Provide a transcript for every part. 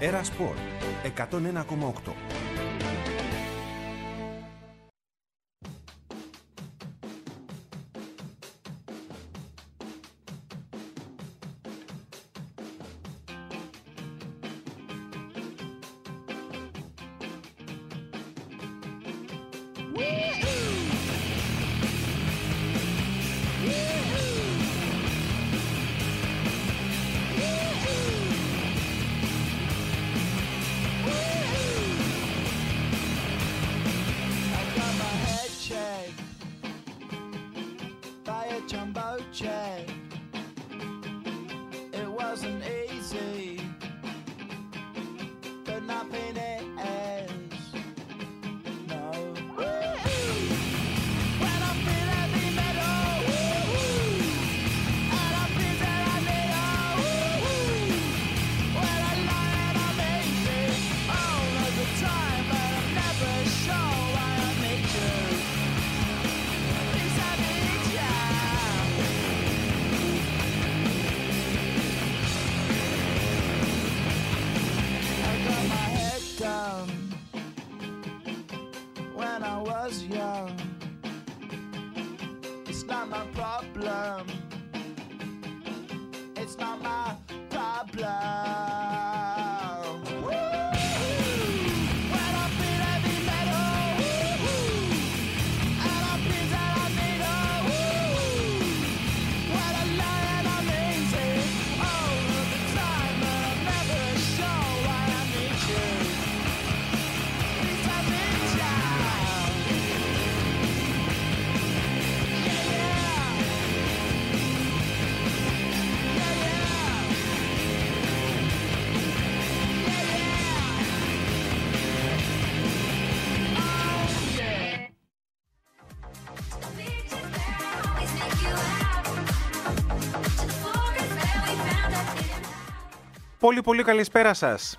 Era Sport 101,8. Πολύ καλησπέρα σας.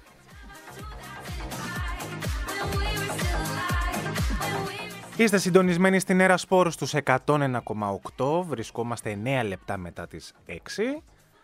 Είστε συντονισμένοι στην Era Sport στους 101,8. Βρισκόμαστε 9 λεπτά μετά τις 6.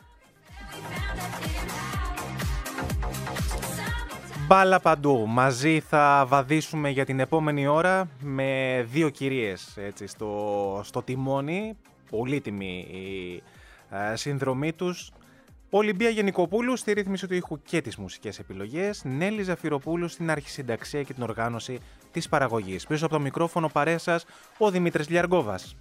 Μπάλα παντού. Μαζί θα βαδίσουμε για την επόμενη ώρα με δύο κυρίες έτσι, στο τιμόνι. Πολύτιμη η συνδρομή τους. Ολυμπία Γενικοπούλου στη ρύθμιση του ήχου και τις μουσικές επιλογές. Νέλη Ζαφυροπούλου στην αρχισυνταξία και την οργάνωση της παραγωγής. Πίσω από το μικρόφωνο παρέα σας ο Δημήτρης Λιαργόβας.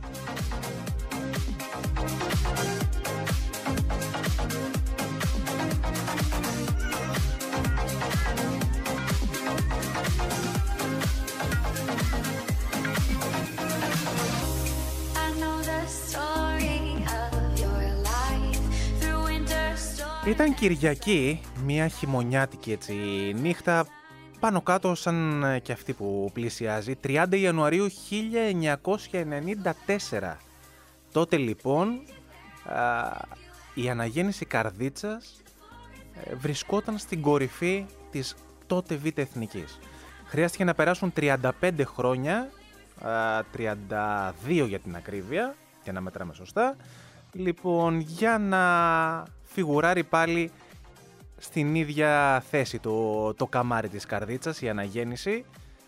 Ήταν Κυριακή, μια χειμωνιάτικη έτσι νύχτα, πάνω κάτω σαν και αυτή που πλησιάζει, 30 Ιανουαρίου 1994. Τότε λοιπόν η αναγέννηση Καρδίτσας βρισκόταν στην κορυφή της τότε Β' Εθνικής. Χρειάστηκε να περάσουν 35 χρόνια, 32 για την ακρίβεια, για να μετράμε σωστά, λοιπόν, για να φιγουράρει πάλι στην ίδια θέση το καμάρι της Καρδίτσας, η αναγέννηση.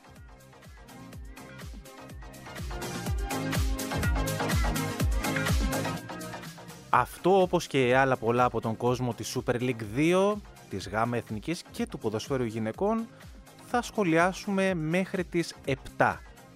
Αυτό, όπως και άλλα πολλά από τον κόσμο της Super League 2, της ΓΑΜΑ Εθνικής και του ποδοσφαίρου γυναικών, θα σχολιάσουμε μέχρι τις 7.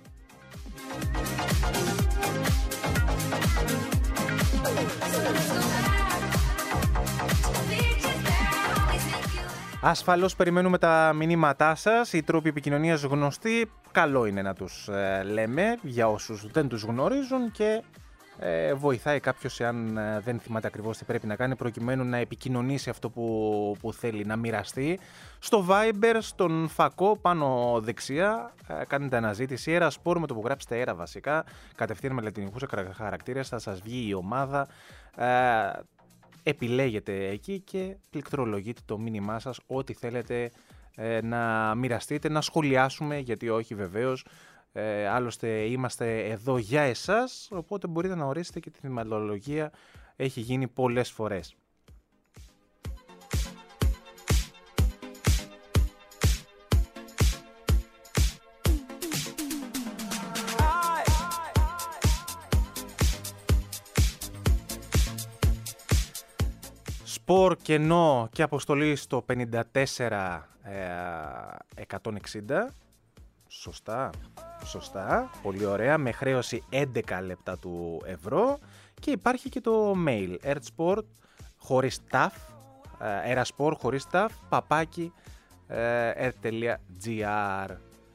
Ασφαλώς περιμένουμε τα μηνύματά σας, οι τρόποι επικοινωνίας γνωστοί, καλό είναι να τους λέμε για όσους δεν τους γνωρίζουν και βοηθάει κάποιος εάν δεν θυμάται ακριβώς τι πρέπει να κάνει προκειμένου να επικοινωνήσει αυτό που θέλει να μοιραστεί. Στο Viber, στον φακό πάνω δεξιά, κάνετε αναζήτηση Era Sport με το που γράψετε Era βασικά, κατευθείαν με λατινικούς χαρακτήρες θα σας βγει η ομάδα. Επιλέγετε εκεί και πληκτρολογείτε το μήνυμά σας, ό,τι θέλετε να μοιραστείτε, να σχολιάσουμε, γιατί όχι βεβαίως. Άλλωστε είμαστε εδώ για εσάς, οπότε μπορείτε να ορίσετε και τη θυματολογία, έχει γίνει πολλές φορές. Σπορ κενό και αποστολή στο 54-160. Σωστά, πολύ ωραία, με χρέωση 11 λεπτά του ευρώ. Και υπάρχει και το mail, ertsport χωρίς ταφ, erasport χωρίς ταφ, παπάκι, ert.gr.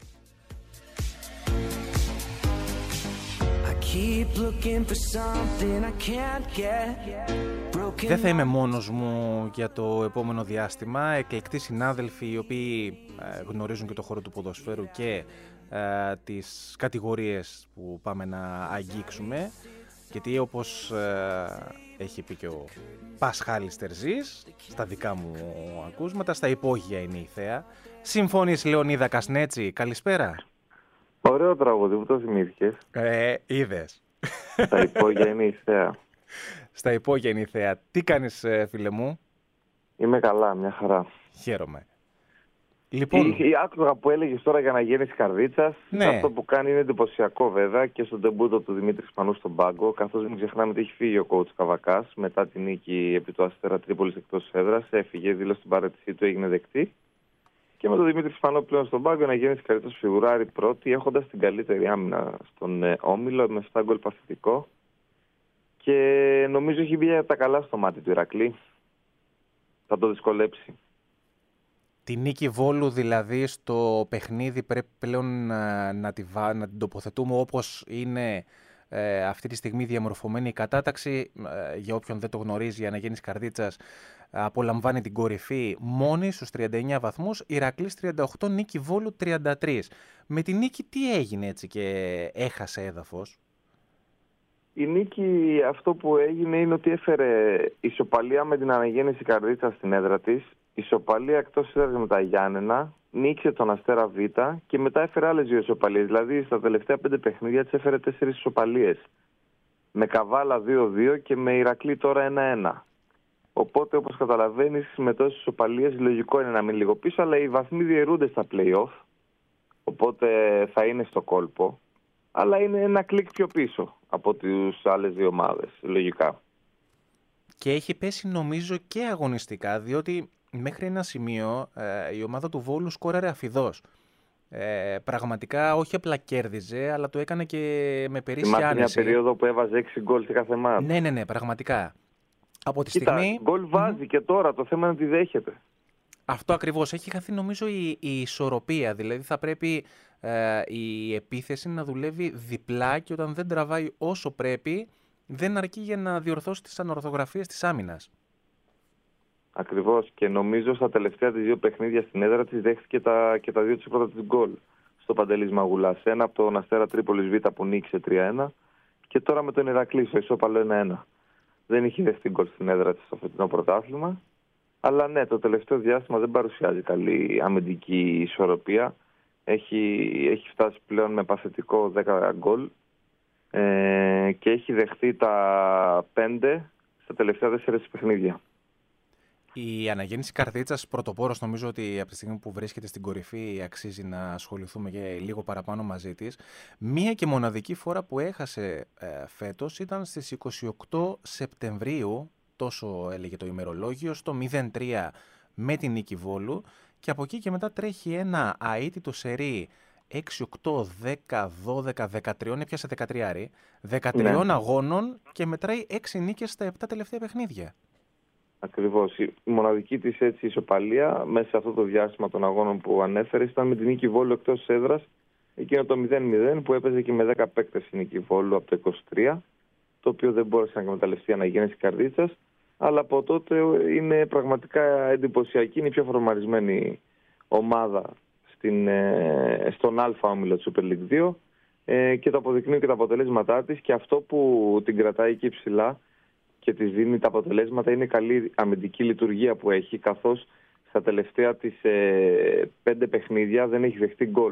Δεν θα είμαι μόνος μου για το επόμενο διάστημα. Εκλεκτοί συνάδελφοι οι οποίοι γνωρίζουν και το χώρο του ποδοσφαίρου και τις κατηγορίες που πάμε να αγγίξουμε. Γιατί όπως έχει πει και ο Πασχάλης Τερζής, στα δικά μου ακούσματα, στα υπόγεια είναι η θέα. Συμφωνείς, Λεωνίδα Κασνέτσι, καλησπέρα. Ωραίο τραγούδι, που το θυμήθηκες. Είδες. Στα υπόγεια είναι η θέα. Στα υπόγεια είναι η θέα. Τι κάνεις, φίλε μου? Είμαι καλά, μια χαρά. Χαίρομαι. Λοιπόν, η άκουγα που έλεγες τώρα για να γίνεις καρδίτσας. Ναι. Αυτό που κάνει είναι εντυπωσιακό βέβαια και στον τεμπούτο του Δημήτρη Σπανού στον πάγκο. Καθώς μην ξεχνάμε ότι έχει φύγει ο coach Καβακάς μετά την νίκη επί του Αστέρα Τρίπολης εκτός έδρας. Έφυγε, δήλωσε την παρέτησή του, έγινε δεκτή. Και με τον Δημήτρη Σπανό πλέον στον πάγκο να γίνει καλύτερος φιγουράρι πρώτη, έχοντας την καλύτερη άμυνα στον όμιλο με 7 γκολ παθητικό. Και νομίζω έχει βγει τα καλά στο μάτι του Ηρακλή. Θα το δυσκολέψει. τη νίκη Βόλου δηλαδή στο παιχνίδι πρέπει πλέον να την τοποθετούμε όπως είναι αυτή τη στιγμή διαμορφωμένη η κατάταξη. Για όποιον δεν το γνωρίζει, η Αναγέννηση Καρδίτσας απολαμβάνει την κορυφή μόνη στους 39 βαθμούς, Ηρακλής 38, νίκη Βόλου 33. Με τη νίκη τι έγινε έτσι και έχασε έδαφος? Η νίκη αυτό που έγινε είναι ότι έφερε ισοπαλία με την Αναγέννηση Καρδίτσας στην έδρα της, ισοπαλία εκτός έδρας με τα Γιάννενα, νίκησε τον Αστέρα Β και μετά έφερε άλλες 2 ισοπαλίες. Δηλαδή στα τελευταία 5 παιχνίδια της έφερε 4 ισοπαλίες. Με Καβάλα 2-2 και με Ηρακλή τώρα 1-1. Οπότε όπως καταλαβαίνεις με τόσες ισοπαλίες λογικό είναι να μείνει λίγο πίσω, αλλά οι βαθμοί διαιρούνται στα play-off. Οπότε θα είναι στο κόλπο. Αλλά είναι ένα κλικ πιο πίσω από τις άλλες 2 ομάδες, λογικά. Και έχει πέσει νομίζω και αγωνιστικά, διότι μέχρι ένα σημείο η ομάδα του Βόλου σκόραρε αφιδώς. Πραγματικά όχι απλά κέρδιζε, αλλά το έκανε και με περίσσια άνεση. Μια περίοδο που έβαζε 6 γκολ σε κάθε μάτς. Ναι, πραγματικά. Από τη Κοίτα, στιγμή... γκολ βάζει και τώρα, το θέμα είναι να τη δέχεται. Αυτό ακριβώς. Έχει χαθεί νομίζω η ισορροπία. Δηλαδή θα πρέπει η επίθεση να δουλεύει διπλά και όταν δεν τραβάει όσο πρέπει, δεν αρκεί για να διορθώσει τις ανορθογραφίες της άμυνας. Ακριβώς. Και νομίζω στα τελευταία τις 2 παιχνίδια στην έδρα της δέχτηκε και τα 2 της πρώτα της γκολ στο Παντελής Μαγουλάς. Ένα από τον Αστέρα Τρίπολης Β που νίκησε 3-1 και τώρα με τον Ηρακλή στο ισόπαλο 1-1. Δεν είχε δεχτεί γκολ στην έδρα της στο φετινό πρωτάθλημα. Αλλά ναι, το τελευταίο διάστημα δεν παρουσιάζει καλή αμυντική ισορροπία. Έχει φτάσει πλέον με παθητικό 10 γκολ και έχει δεχτεί τα 5 στα τελευταία 4 παιχνίδια. Η Αναγέννηση Καρδίτσας, πρωτοπόρος, νομίζω ότι από τη στιγμή που βρίσκεται στην κορυφή αξίζει να ασχοληθούμε και λίγο παραπάνω μαζί της. Μία και μοναδική φορά που έχασε φέτος ήταν στις 28 Σεπτεμβρίου, τόσο έλεγε το ημερολόγιο, στο 0-3 με την νίκη Βόλου και από εκεί και μετά τρέχει ένα αίτητο σερί 6, 8, 10, 12, 13, έπιασε 13 αγώνων και μετράει 6 νίκες στα 7 τελευταία παιχνίδια. Ακριβώς. Η μοναδική της έτσι ισοπαλία μέσα σε αυτό το διάστημα των αγώνων που ανέφερε ήταν με την νίκη Βόλου εκτός έδρας, εκείνο το 0-0 που έπαιζε και με 10 παίκτες η νίκη Βόλου από το 23, το οποίο δεν μπόρεσε να εκμεταλλευτεί η Αναγέννηση Καρδίτσας, αλλά από τότε είναι πραγματικά εντυπωσιακή, είναι η πιο φορμαρισμένη ομάδα στον Α όμιλο του Super League 2 και το αποδεικνύει και τα αποτελέσματά της, και αυτό που την κρατάει εκεί ψηλά και της δίνει τα αποτελέσματα είναι η καλή αμυντική λειτουργία που έχει, καθώς στα τελευταία της 5 παιχνίδια δεν έχει δεχτεί γκολ.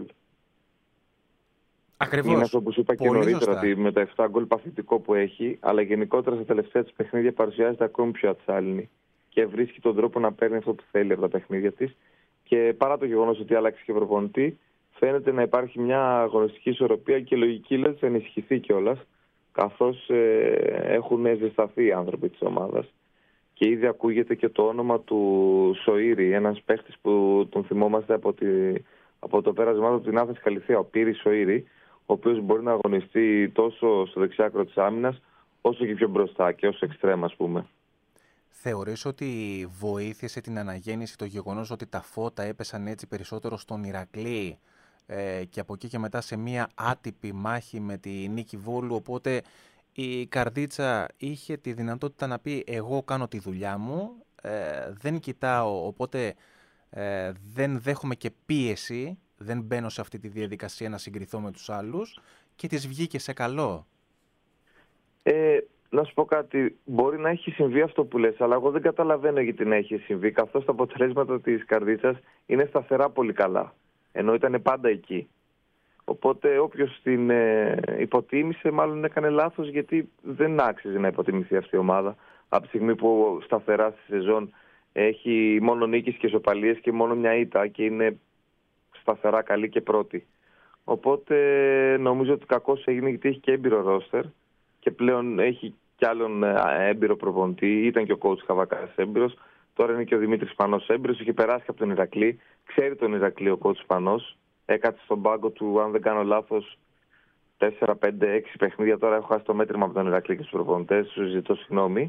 Ακριβώς. Είναι αυτό που σου είπα και νωρίτερα, ότι με τα 7 γκολ παθητικό που έχει, αλλά γενικότερα στα τελευταία της παιχνίδια παρουσιάζεται ακόμη πιο ατσάλινη και βρίσκει τον τρόπο να παίρνει αυτό που θέλει από τα παιχνίδια της. Και παρά το γεγονός ότι άλλαξε και προπονητή, φαίνεται να υπάρχει μια αγωνιστική ισορροπία και λογική λέει θα ενισχυθεί κιόλας, καθώς έχουν ζεσταθεί οι άνθρωποι της ομάδας και ήδη ακούγεται και το όνομα του Σοήρη, ένας παίχτης που τον θυμόμαστε από το πέρασμά του την Άθεση Καλυθέα, ο Πύρης Σοήρη, ο οποίος μπορεί να αγωνιστεί τόσο στο δεξιάκρο της άμυνας, όσο και πιο μπροστά και ως εξτρέμ, ας πούμε. Θεωρείς ότι βοήθησε την αναγέννηση το γεγονός ότι τα φώτα έπεσαν έτσι περισσότερο στον Ηρακλή και από εκεί και μετά σε μια άτυπη μάχη με τη Νίκη Βόλου, οπότε η Καρδίτσα είχε τη δυνατότητα να πει εγώ κάνω τη δουλειά μου, δεν κοιτάω, οπότε δεν δέχομαι και πίεση, δεν μπαίνω σε αυτή τη διαδικασία να συγκριθώ με τους άλλους και της βγήκε σε καλό? Να σου πω κάτι, μπορεί να έχει συμβεί αυτό που λες, αλλά εγώ δεν καταλαβαίνω γιατί να έχει συμβεί, καθώς τα αποτελέσματα της Καρδίτσας είναι σταθερά πολύ καλά, ενώ ήταν πάντα εκεί. Οπότε όποιος την υποτίμησε μάλλον έκανε λάθος, γιατί δεν άξιζε να υποτιμηθεί αυτή η ομάδα. Από τη στιγμή που σταθερά στη σεζόν έχει μόνο νίκες και ισοπαλίες και μόνο μια ήττα και είναι σταθερά καλή και πρώτη. Οπότε νομίζω ότι κακώς έγινε, γιατί έχει και έμπειρο ρόστερ και πλέον έχει κι άλλον έμπειρο προπονητή. Ήταν και ο coach Χαβακάς έμπειρος, τώρα είναι και ο Δημήτρης Σπανός έμπειρος, έχει περάσει από τον Ηρακλή, ξέρει τον Ηρακλή ο coach Σπανός. Έκατσε στον πάγκο του, αν δεν κάνω λάθος, 4, 5, 6 παιχνίδια. Τώρα έχω χάσει το μέτρημα από τον Ηρακλή και τους προπονητές, σου ζητώ συγγνώμη.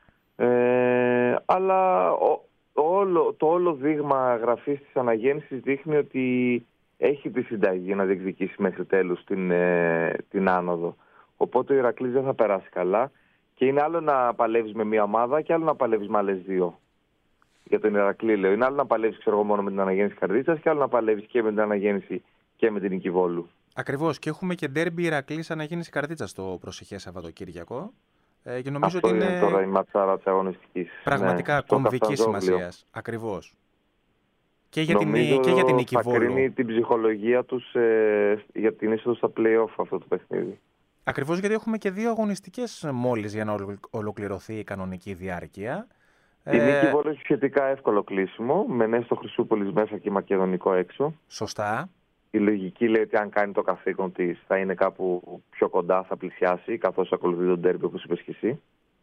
Αλλά το όλο δείγμα γραφής της αναγέννησης δείχνει ότι έχει τη συνταγή να διεκδικήσει μέχρι τέλους την άνοδο. Οπότε ο Ηρακλής δεν θα περάσει καλά και είναι άλλο να παλεύεις με μία ομάδα και άλλο να παλεύεις με άλλες δύο. Για τον Ηρακλή λέω. Είναι άλλο να παλεύεις μόνο με την αναγέννηση Καρδίτσας και άλλο να παλεύεις και με την αναγέννηση και με την Νίκη Βόλου. Ακριβώς. Και έχουμε και ντέρμπι Ηρακλής αναγέννηση Καρδίτσας το προσεχές Σαββατοκύριακο. Και νομίζω αυτό ότι είναι τώρα η ματσάρα της αγωνιστικής. πραγματικά κομβικής σημασίας. Ακριβώς. Και για την Νίκη Βόλου. Θα κρίνει την ψυχολογία τους για την είσοδο στα play-off αυτό το παιχνίδι. Ακριβώς, γιατί έχουμε και 2 αγωνιστικές μόλις για να ολοκληρωθεί η κανονική διάρκεια. Η Νίκη Βόλου έχει σχετικά εύκολο κλείσιμο, με Νέστο Χρυσούπολης μέσα και Μακεδονικό έξω. Σωστά. Η λογική λέει ότι αν κάνει το καθήκον της θα είναι κάπου πιο κοντά, θα πλησιάσει, καθώς ακολουθεί τον ντέρμπι, όπως είπες και εσύ.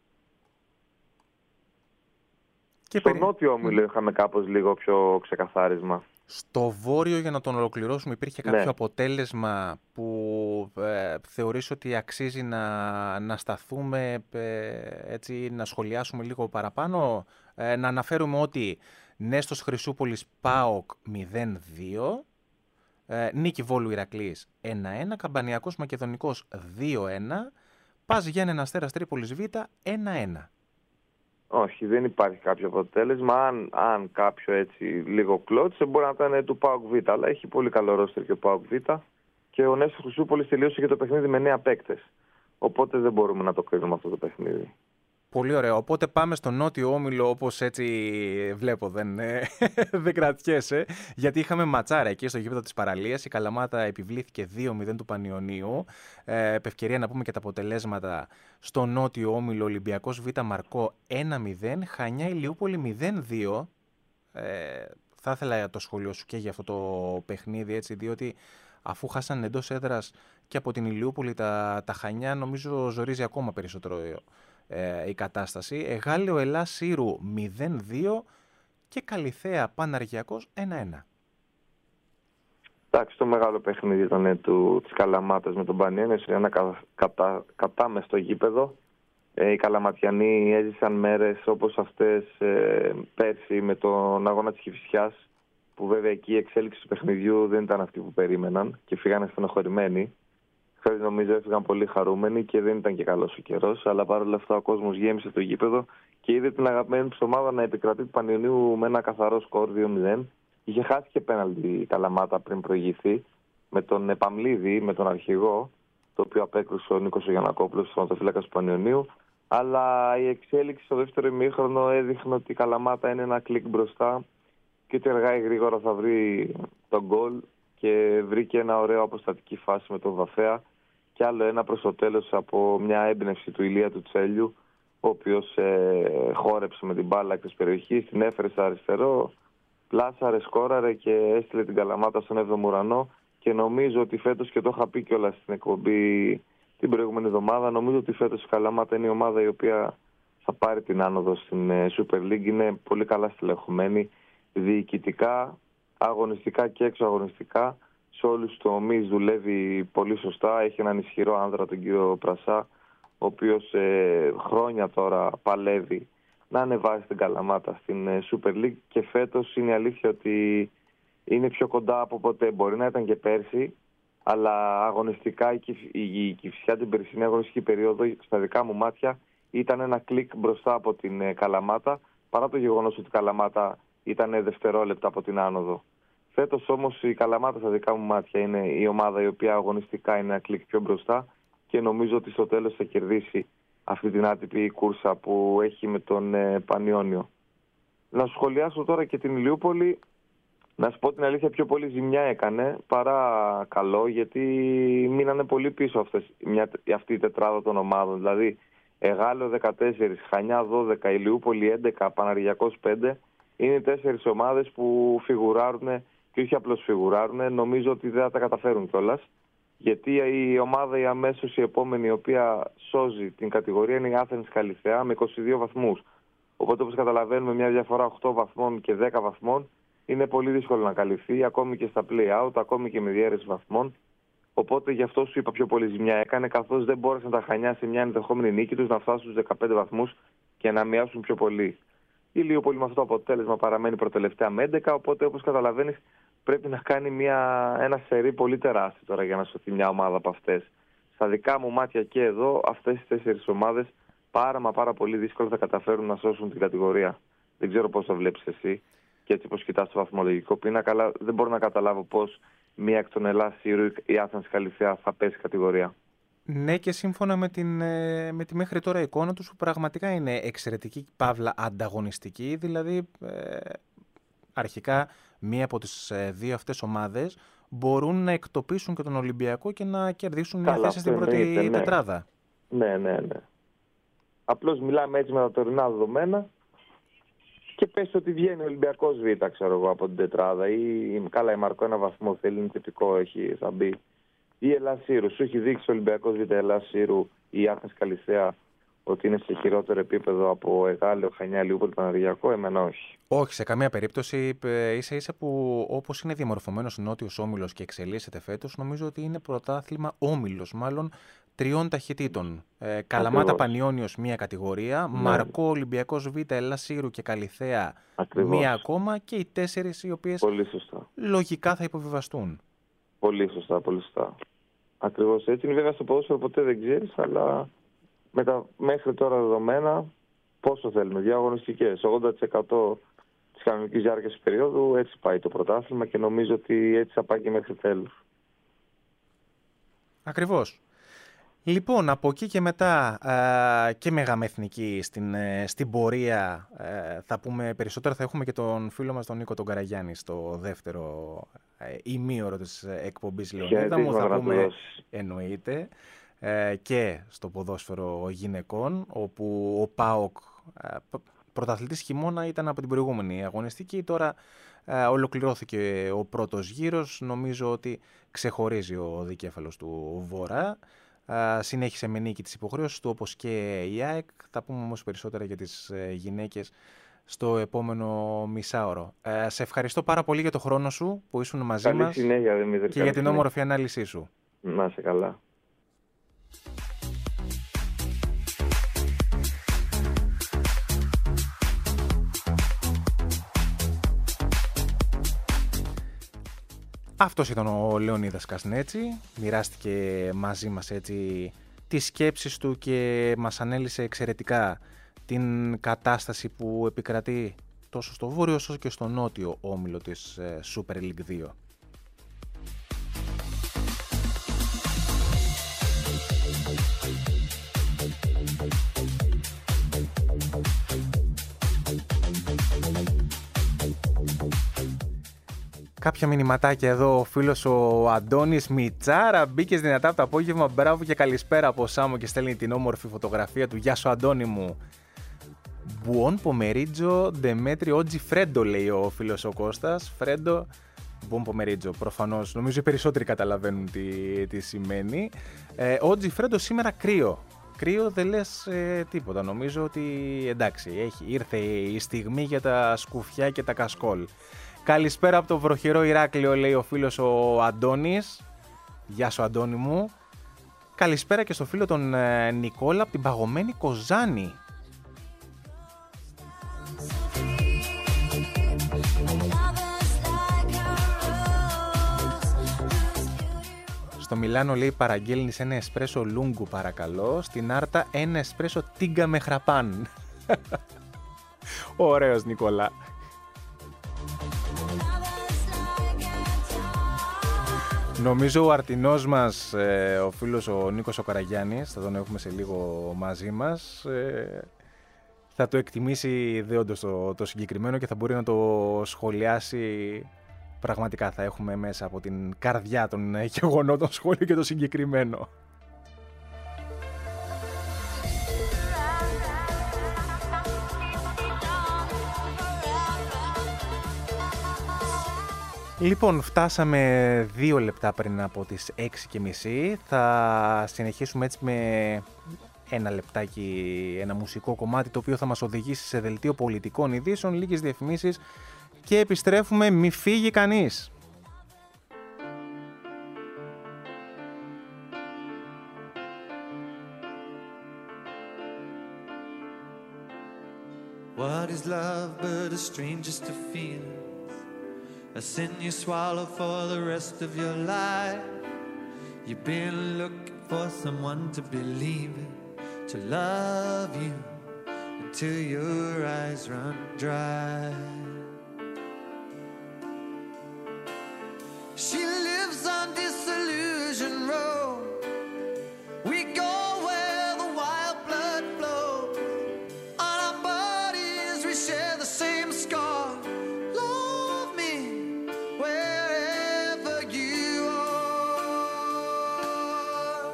Στο νότιο όμιλο είχαμε κάπως λίγο πιο ξεκαθάρισμα. Στο βόρειο, για να τον ολοκληρώσουμε, υπήρχε κάποιο αποτέλεσμα που θεωρείς ότι αξίζει να σταθούμε, έτσι, να σχολιάσουμε λίγο παραπάνω? Να αναφέρουμε ότι Νέστος Χρυσούπολης ΠΑΟΚ 0-2, Νίκη Βόλου Ηρακλής 1-1, Καμπανιακός Μακεδονικός 2-1, Πας Γιάννενα Αστέρας Τρίπολης Β 1-1. Όχι, δεν υπάρχει κάποιο αποτέλεσμα. Αν κάποιο έτσι λίγο κλώτσε, μπορεί να ήταν του ΠΑΟΚ Β. Αλλά έχει πολύ καλό ρόστερ και ο ΠΑΟΚ Β. Και ο Νέστος Χρυσούπολης τελείωσε και το παιχνίδι με 9 παίκτες. Οπότε δεν μπορούμε να το κρίνουμε αυτό το παιχνίδι. Πολύ ωραία. Οπότε πάμε στο νότιο όμιλο, όπως έτσι βλέπω, δεν κρατιέσαι. Γιατί είχαμε ματσάρα εκεί στο γήπεδο της Παραλίας. Η Καλαμάτα επιβλήθηκε 2-0 του Πανιωνίου. Επ' ευκαιρία να πούμε και τα αποτελέσματα. Στο νότιο όμιλο, Ολυμπιακός Β Μαρκό 1-0, Χανιά Ηλιούπολη 0-2. Θα ήθελα το σχόλιο σου και για αυτό το παιχνίδι, έτσι, διότι αφού χάσαν εντός έδρας και από την Ηλιούπολη τα Χανιά, νομίζω ζορίζει ακόμα περισσότερο η κατάσταση. Εγάλεο Ελλάς Σύρου 0-2 και Καλυθέα Παναργιακός 1-1. Εντάξει, το μεγάλο παιχνίδι ήταν της Καλαμάτας με τον Πανιόνιο, ένα κατάμε στο γήπεδο. Οι Καλαματιανοί έζησαν μέρες όπως αυτές πέρσι με τον αγώνα της Κηφισιάς, που βέβαια εκεί η εξέλιξη του παιχνιδιού δεν ήταν αυτή που περίμεναν και φύγανε στενοχωρημένοι. Χθες νομίζω έφυγαν πολύ χαρούμενοι και δεν ήταν και καλός ο καιρός, αλλά παρόλα αυτά ο κόσμος γέμισε το γήπεδο και είδε την αγαπημένη του ομάδα να επικρατεί του Πανιωνίου με ένα καθαρό σκορ 2-0. Είχε χάσει και πέναλτι η Καλαμάτα πριν προηγηθεί με τον Επαμλίδη, με τον αρχηγό, το οποίο απέκρουσε ο Νίκος Γιαννακόπουλος, θεματοφύλακας του Πανιωνίου. Αλλά η εξέλιξη στο δεύτερο ημίχρονο έδειχνε ότι η Καλαμάτα είναι ένα κλικ μπροστά και ότι αργά ή γρήγορα θα βρει τον γκολ και βρήκε ένα ωραίο αποστατική φάση με τον Βαφέα και άλλο ένα προς το τέλος από μια έμπνευση του Ηλία του Τσέλιου, ο οποίος χόρεψε με την μπάλα εκτός περιοχής, την έφερε στα αριστερό, πλάσαρε, σκόραρε και έστειλε την Καλαμάτα στον 7ο ουρανό. Και νομίζω ότι φέτος, και το είχα πει κιόλας στην εκπομπή την προηγούμενη εβδομάδα, νομίζω ότι φέτος η Καλαμάτα είναι η ομάδα η οποία θα πάρει την άνοδο στην Super League. Είναι πολύ καλά στελεχωμένη διοικητικά, αγωνιστικά και εξωαγωνιστικά. Σε όλους τους τομείς δουλεύει πολύ σωστά. Έχει έναν ισχυρό άνδρα, τον κύριο Πρασά, ο οποίος χρόνια τώρα παλεύει να ανεβάσει την Καλαμάτα στην Super League, και φέτος είναι αλήθεια ότι είναι πιο κοντά από ποτέ. Μπορεί να ήταν και πέρσι, αλλά αγωνιστικά η Κηφισιά την περσινή αγωνιστική περίοδο στα δικά μου μάτια ήταν ένα κλικ μπροστά από την Καλαμάτα, παρά το γεγονός ότι η Καλαμάτα ήταν δευτερόλεπτα από την άνοδο. Φέτος όμως η Καλαμάτα στα δικά μου μάτια είναι η ομάδα η οποία αγωνιστικά είναι ένα κλικ πιο μπροστά, και νομίζω ότι στο τέλος θα κερδίσει αυτή την άτυπη κούρσα που έχει με τον Πανιόνιο. Να σχολιάσω τώρα και την Ηλιούπολη. Να σου πω την αλήθεια, πιο πολύ ζημιά έκανε παρά καλό, γιατί μείνανε πολύ πίσω αυτή η τετράδα των ομάδων. Δηλαδή, Εγάλεο 14, Χανιά 12, Ηλιούπολη 11, Παναργιακός 5. Είναι οι 4 ομάδες που φιγουράρουν, και όχι απλώς φιγουράρουν, νομίζω ότι δεν θα τα καταφέρουν κιόλας. Γιατί η ομάδα η αμέσως η επόμενη, η οποία σώζει την κατηγορία, είναι η Άθενς Καλιθέα με 22 βαθμούς. Οπότε, όπως καταλαβαίνουμε, μια διαφορά 8 βαθμών και 10 βαθμών είναι πολύ δύσκολο να καλυφθεί, ακόμη και στα play-out, ακόμη και με διαίρεση βαθμών. Οπότε γι' αυτό σου είπα πιο πολύ ζημιά έκανε, καθώς δεν μπόρεσαν τα Χανιά σε μια ενδεχόμενη νίκη τους να φτάσουν στους 15 βαθμούς και να μειώσουν πιο πολύ. Η Ηλιούπολη με αυτό το αποτέλεσμα παραμένει προτελευταία με 11, οπότε όπως καταλαβαίνεις πρέπει να κάνει ένα σερί πολύ τεράστιο τώρα για να σωθεί μια ομάδα από αυτές. Στα δικά μου μάτια και εδώ, αυτές οι 4 ομάδες πάρα πολύ δύσκολα θα καταφέρουν να σώσουν την κατηγορία. Δεν ξέρω πώς το βλέπεις εσύ, και έτσι πως κοιτάς το βαθμολογικό πίνακα, αλλά δεν μπορώ να καταλάβω πώς μία εκ των Ελλάς Σύρου, η Άθενς Καλιθέα, θα πέσει κατηγορία. Ναι, και σύμφωνα με τη μέχρι τώρα εικόνα τους, που πραγματικά είναι εξαιρετική, παύλα ανταγωνιστική, δηλαδή αρχικά μία από τις 2 αυτές ομάδες μπορούν να εκτοπίσουν και τον Ολυμπιακό και να κερδίσουν μια θέση στην πρώτη τετράδα. Ναι. Απλώς μιλάμε έτσι με τα τωρινά δεδομένα, και πες ότι βγαίνει ο Ολυμπιακός Β, ξέρω εγώ, από την τετράδα, ή καλά η Μαρκό ένα βαθμό θέλει, είναι τυπικό, θα μπει. Ή Ελλάς Σύρου, σου έχει δείξει ο Ολυμπιακός Β, Ελλάς Σύρου ή η Άθενς Καλιθέα ότι είναι σε χειρότερο επίπεδο από Εγάλεο, Χανιά, Ηλιούπολη, Παναργιακό? Εμένα όχι. Όχι, σε καμία περίπτωση. Ίσα-ίσα που όπως είναι διαμορφωμένος ο Νότιος Όμιλος και εξελίσσεται φέτος, νομίζω ότι είναι πρωτάθλημα όμιλος, μάλλον 3 ταχυτήτων. Καλαμάτα Πανιόνιος μία κατηγορία, ναι. Μαρκό, Ολυμπιακός Β, Ελλάς Σύρου και Καλιθέα μία ακόμα, και οι 4 οι οποίες λογικά θα υποβιβαστούν. Πολύ σωστά. Ακριβώς έτσι είναι. Βέβαια στο ποδόσφαιρο ποτέ δεν ξέρεις, αλλά με τα μέχρι τώρα δεδομένα, πόσο θέλουμε, 2 αγωνιστικές, 80% της κανονικής διάρκειας της περίοδου, έτσι πάει το πρωτάθλημα, και νομίζω ότι έτσι θα πάει και μέχρι τέλους. Ακριβώς. Λοιπόν, από εκεί και μετά και μεγαμεθνική στην πορεία, θα πούμε περισσότερα, θα έχουμε και τον φίλο μας τον Νίκο τον Καραγιάννη στο δεύτερο ημίωρο της εκπομπής Λεωνίδα μου, θα πούμε εννοείται, και στο ποδόσφαιρο γυναικών, όπου ο ΠΑΟΚ πρωταθλητής χειμώνα ήταν από την προηγούμενη αγωνιστική. Τώρα ολοκληρώθηκε ο πρώτος γύρος, νομίζω ότι ξεχωρίζει ο δικέφαλος του Βορρά. Συνέχισε με νίκη τις υποχρεώσεις του, όπως και η ΑΕΚ. Θα πούμε όμως περισσότερα για τις γυναίκες στο επόμενο μισάωρο. Σε ευχαριστώ πάρα πολύ για το χρόνο σου που ήσουν μαζί μας και για την όμορφη ανάλυση σου. Να είσαι καλά. Αυτός ήταν ο Λεωνίδας Κασνέτσι, μοιράστηκε μαζί μας έτσι τις σκέψεις του και μας ανέλυσε εξαιρετικά την κατάσταση που επικρατεί τόσο στο βόρειο όσο και στο νότιο όμιλο της Super League 2. Κάποια μηνυματάκια εδώ, ο φίλος ο Αντώνης Μιτσάρα, μπήκες δυνατά από το απόγευμα, μπράβο και καλησπέρα από Σάμο, και στέλνει την όμορφη φωτογραφία του. Γεια σου Αντώνη μου. Μπουόν Πομερίτζο Ντεμέτρι Ότζι Φρέντο, λέει ο φίλος ο Κώστας. Φρέντο, Μπουόν Πομερίτζο, προφανώς, νομίζω οι περισσότεροι καταλαβαίνουν τι σημαίνει. Ότζι Φρέντο σήμερα κρύο. κρύο δεν λες τίποτα. Νομίζω ότι εντάξει, ήρθε η στιγμή για τα σκουφιά και τα κασκόλ. Καλησπέρα από το βροχερό Ηράκλειο, λέει ο φίλος ο Αντώνης. Γεια σου Αντώνη μου. Καλησπέρα και στο φίλο τον Νικόλα από την παγωμένη Κοζάνη. Στο Μιλάνο, λέει, παραγγέλνεις ένα εσπρέσο λούγκου παρακαλώ. Στην Άρτα ένα εσπρέσο τίγκα με χραπάν. Ωραίος Νικόλα. Νομίζω ο αρτινός μας, ο φίλος ο Νίκος ο Καραγιάννης, θα τον έχουμε σε λίγο μαζί μας, θα το εκτιμήσει ιδέοντας το συγκεκριμένο και θα μπορεί να το σχολιάσει. Πραγματικά θα έχουμε μέσα από την καρδιά των γεγονότων σχόλιο και το συγκεκριμένο. Λοιπόν, φτάσαμε 2 λεπτά πριν από τις 6:30. Θα συνεχίσουμε έτσι με ένα λεπτάκι, ένα μουσικό κομμάτι το οποίο θα μας οδηγήσει σε δελτίο πολιτικών ειδήσεων, λίγες διαφημίσεις και επιστρέφουμε, μη φύγει κανείς. What is love but a stranger's to feel? A sin you swallow for the rest of your life. You've been looking for someone to believe in, to love you until your eyes run dry. She lives on Disillusion Road. We go where the wild blood flows. On our bodies we share the same scar. Love me wherever you are.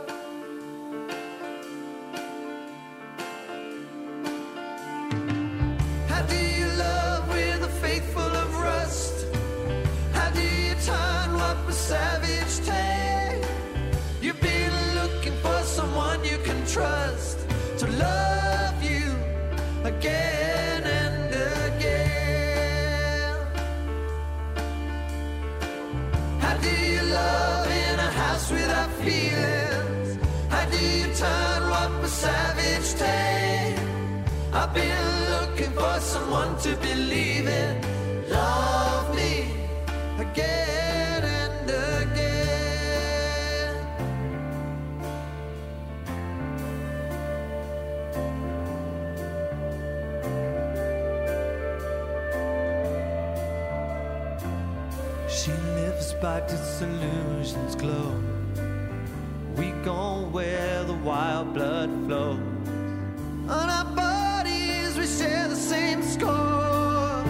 How do you love with a faith full of rust? How do you turn what was savage take? You've been looking for someone you can trust to love you again and again. How do you love in a house without feelings? How do you turn what was savage take? I've been looking for someone to believe in. Love me again and again. She lives by disillusion's glow. We go where the wild blood flows. On our bodies we share the same score.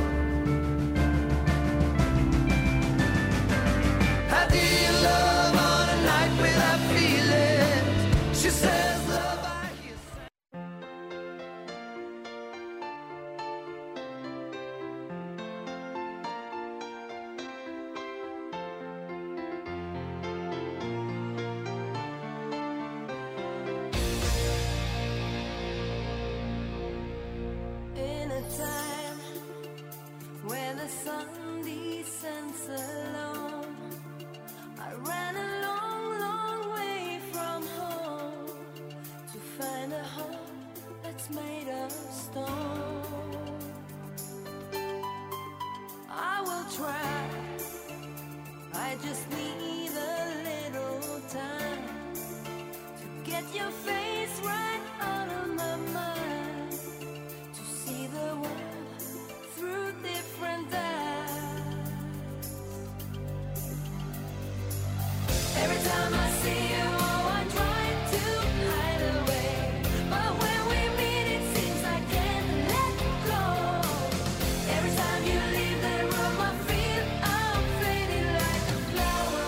How do you love on a night without feelings? She says love I hear. In a time where the sun descends alone, I ran a long, long way from home to find a home that's made of stone. I will try, I just need a little time to get your face right out of my mind, to see the world through different eyes. Every time I see you, oh, I try to hide away, but when we meet it seems I can't let go. Every time you leave the room I feel I'm fading like a flower.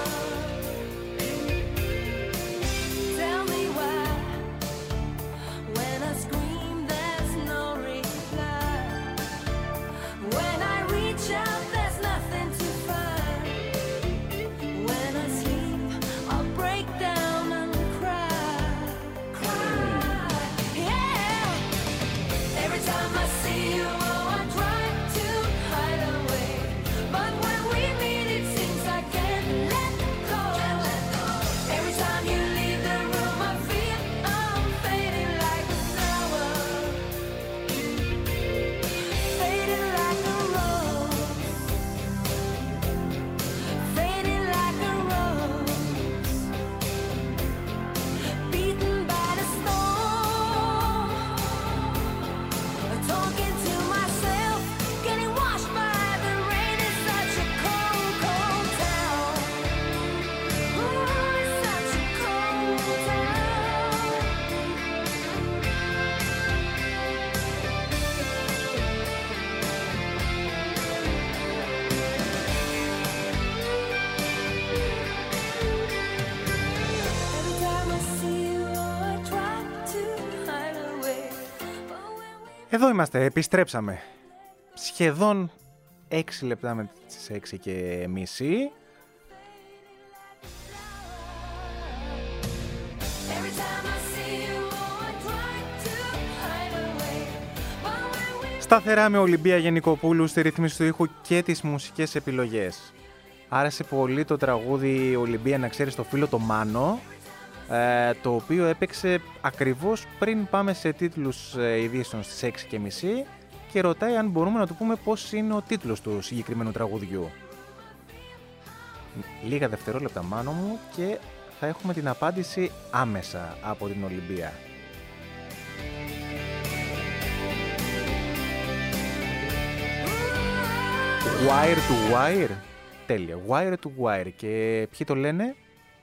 Εδώ είμαστε, επιστρέψαμε. Σχεδόν 6 λεπτά με τις 6 και μισή. Σταθερά με Ολυμπία Γενικοπούλου στη ρύθμιση του ήχου και τις μουσικές επιλογές. Άρεσε πολύ το τραγούδι Ολυμπία, να ξέρεις, το φίλο το Μάνο, το οποίο έπαιξε ακριβώς πριν πάμε σε τίτλους ειδήσεων στις 6:30 και ρωτάει αν μπορούμε να του πούμε πώς είναι ο τίτλος του συγκεκριμένου τραγουδιού. Λίγα δευτερόλεπτα, Μάνο μου, και θα έχουμε την απάντηση άμεσα από την Ολυμπία. Wire to Wire. Τέλεια. Wire to Wire. Και ποιοι το λένε?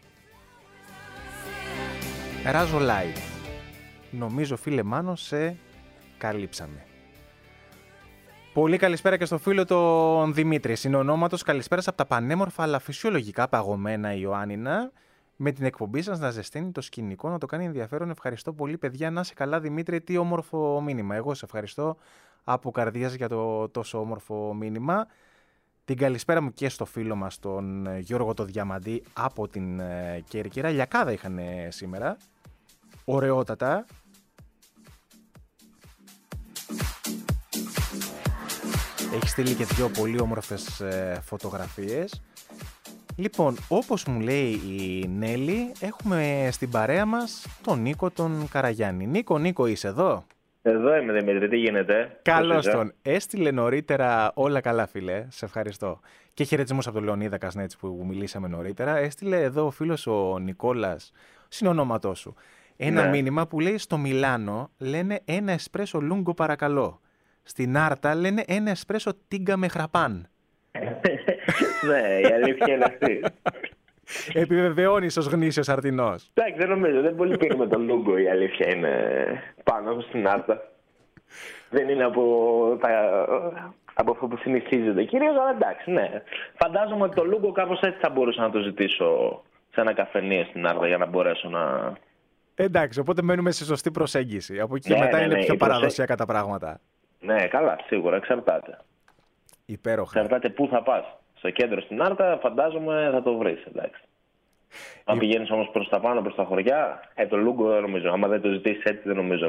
Ράζο Live. Νομίζω, φίλε Μάνο, σε καλύψαμε. Πολύ καλησπέρα και στο φίλο τον Δημήτρη. Συνονόματος καλησπέρα από τα πανέμορφα αλλά φυσιολογικά παγωμένα Ιωάννινα. Με την εκπομπή σας να ζεσταίνει το σκηνικό, να το κάνει ενδιαφέρον. Ευχαριστώ πολύ, παιδιά. Να είσαι καλά, Δημήτρη. Τι όμορφο μήνυμα. Εγώ σε ευχαριστώ από καρδιάς για το τόσο όμορφο μήνυμα. Την καλησπέρα μου και στο φίλο μας τον Γιώργο το Διαμαντή από την Κέρκυρα. Λιακάδα είχαν σήμερα. Ωραιότατα. Έχει στείλει και 2 πολύ όμορφες φωτογραφίες. Λοιπόν, όπως μου λέει η Νέλη, έχουμε στην παρέα μας τον Νίκο τον Καραγιάννη. Νίκο, είσαι εδώ? Εδώ είμαι, Δημήτρη, τι γίνεται? Καλώς τον. Έστειλε νωρίτερα, όλα καλά, φίλε, σε ευχαριστώ. Και χαιρετισμούς από τον Λεωνίδα Κασνέτση που μιλήσαμε νωρίτερα. Έστειλε εδώ ο φίλος ο Νικόλας, συνονόματός σου, ένα μήνυμα που λέει: στο Μιλάνο λένε ένα εσπρέσο λούγκο παρακαλώ. Στην Άρτα λένε ένα εσπρέσο τίγκα με χραπάν. Ναι, η αλήθεια είναι αυτή. Επιβεβαιώνεις ως γνήσιος Αρτινός. Εντάξει, δεν νομίζω, δεν πολύ πίνουμε τον λούγκο, η αλήθεια είναι, πάνω στην Άρτα. Δεν είναι από αυτό που συνηθίζεται κυρίως, αλλά εντάξει, ναι. Φαντάζομαι ότι το λούγκο κάπως έτσι θα μπορούσα να το ζητήσω σε ένα καφενείο στην Άρτα για να μπορέσω να... Εντάξει, οπότε μένουμε σε σωστή προσέγγιση. Από εκεί μετά είναι πιο παραδοσιακά τα πράγματα. Ναι, καλά, σίγουρα, εξαρτάται. Υπέροχα. Εξαρτάται πού θα πας. Στο κέντρο στην Άρτα φαντάζομαι θα το βρεις, εντάξει. Αν πηγαίνεις όμως προς τα πάνω, προς τα χωριά, το λούγκο δεν νομίζω. Άμα δεν το ζητήσεις έτσι, δεν νομίζω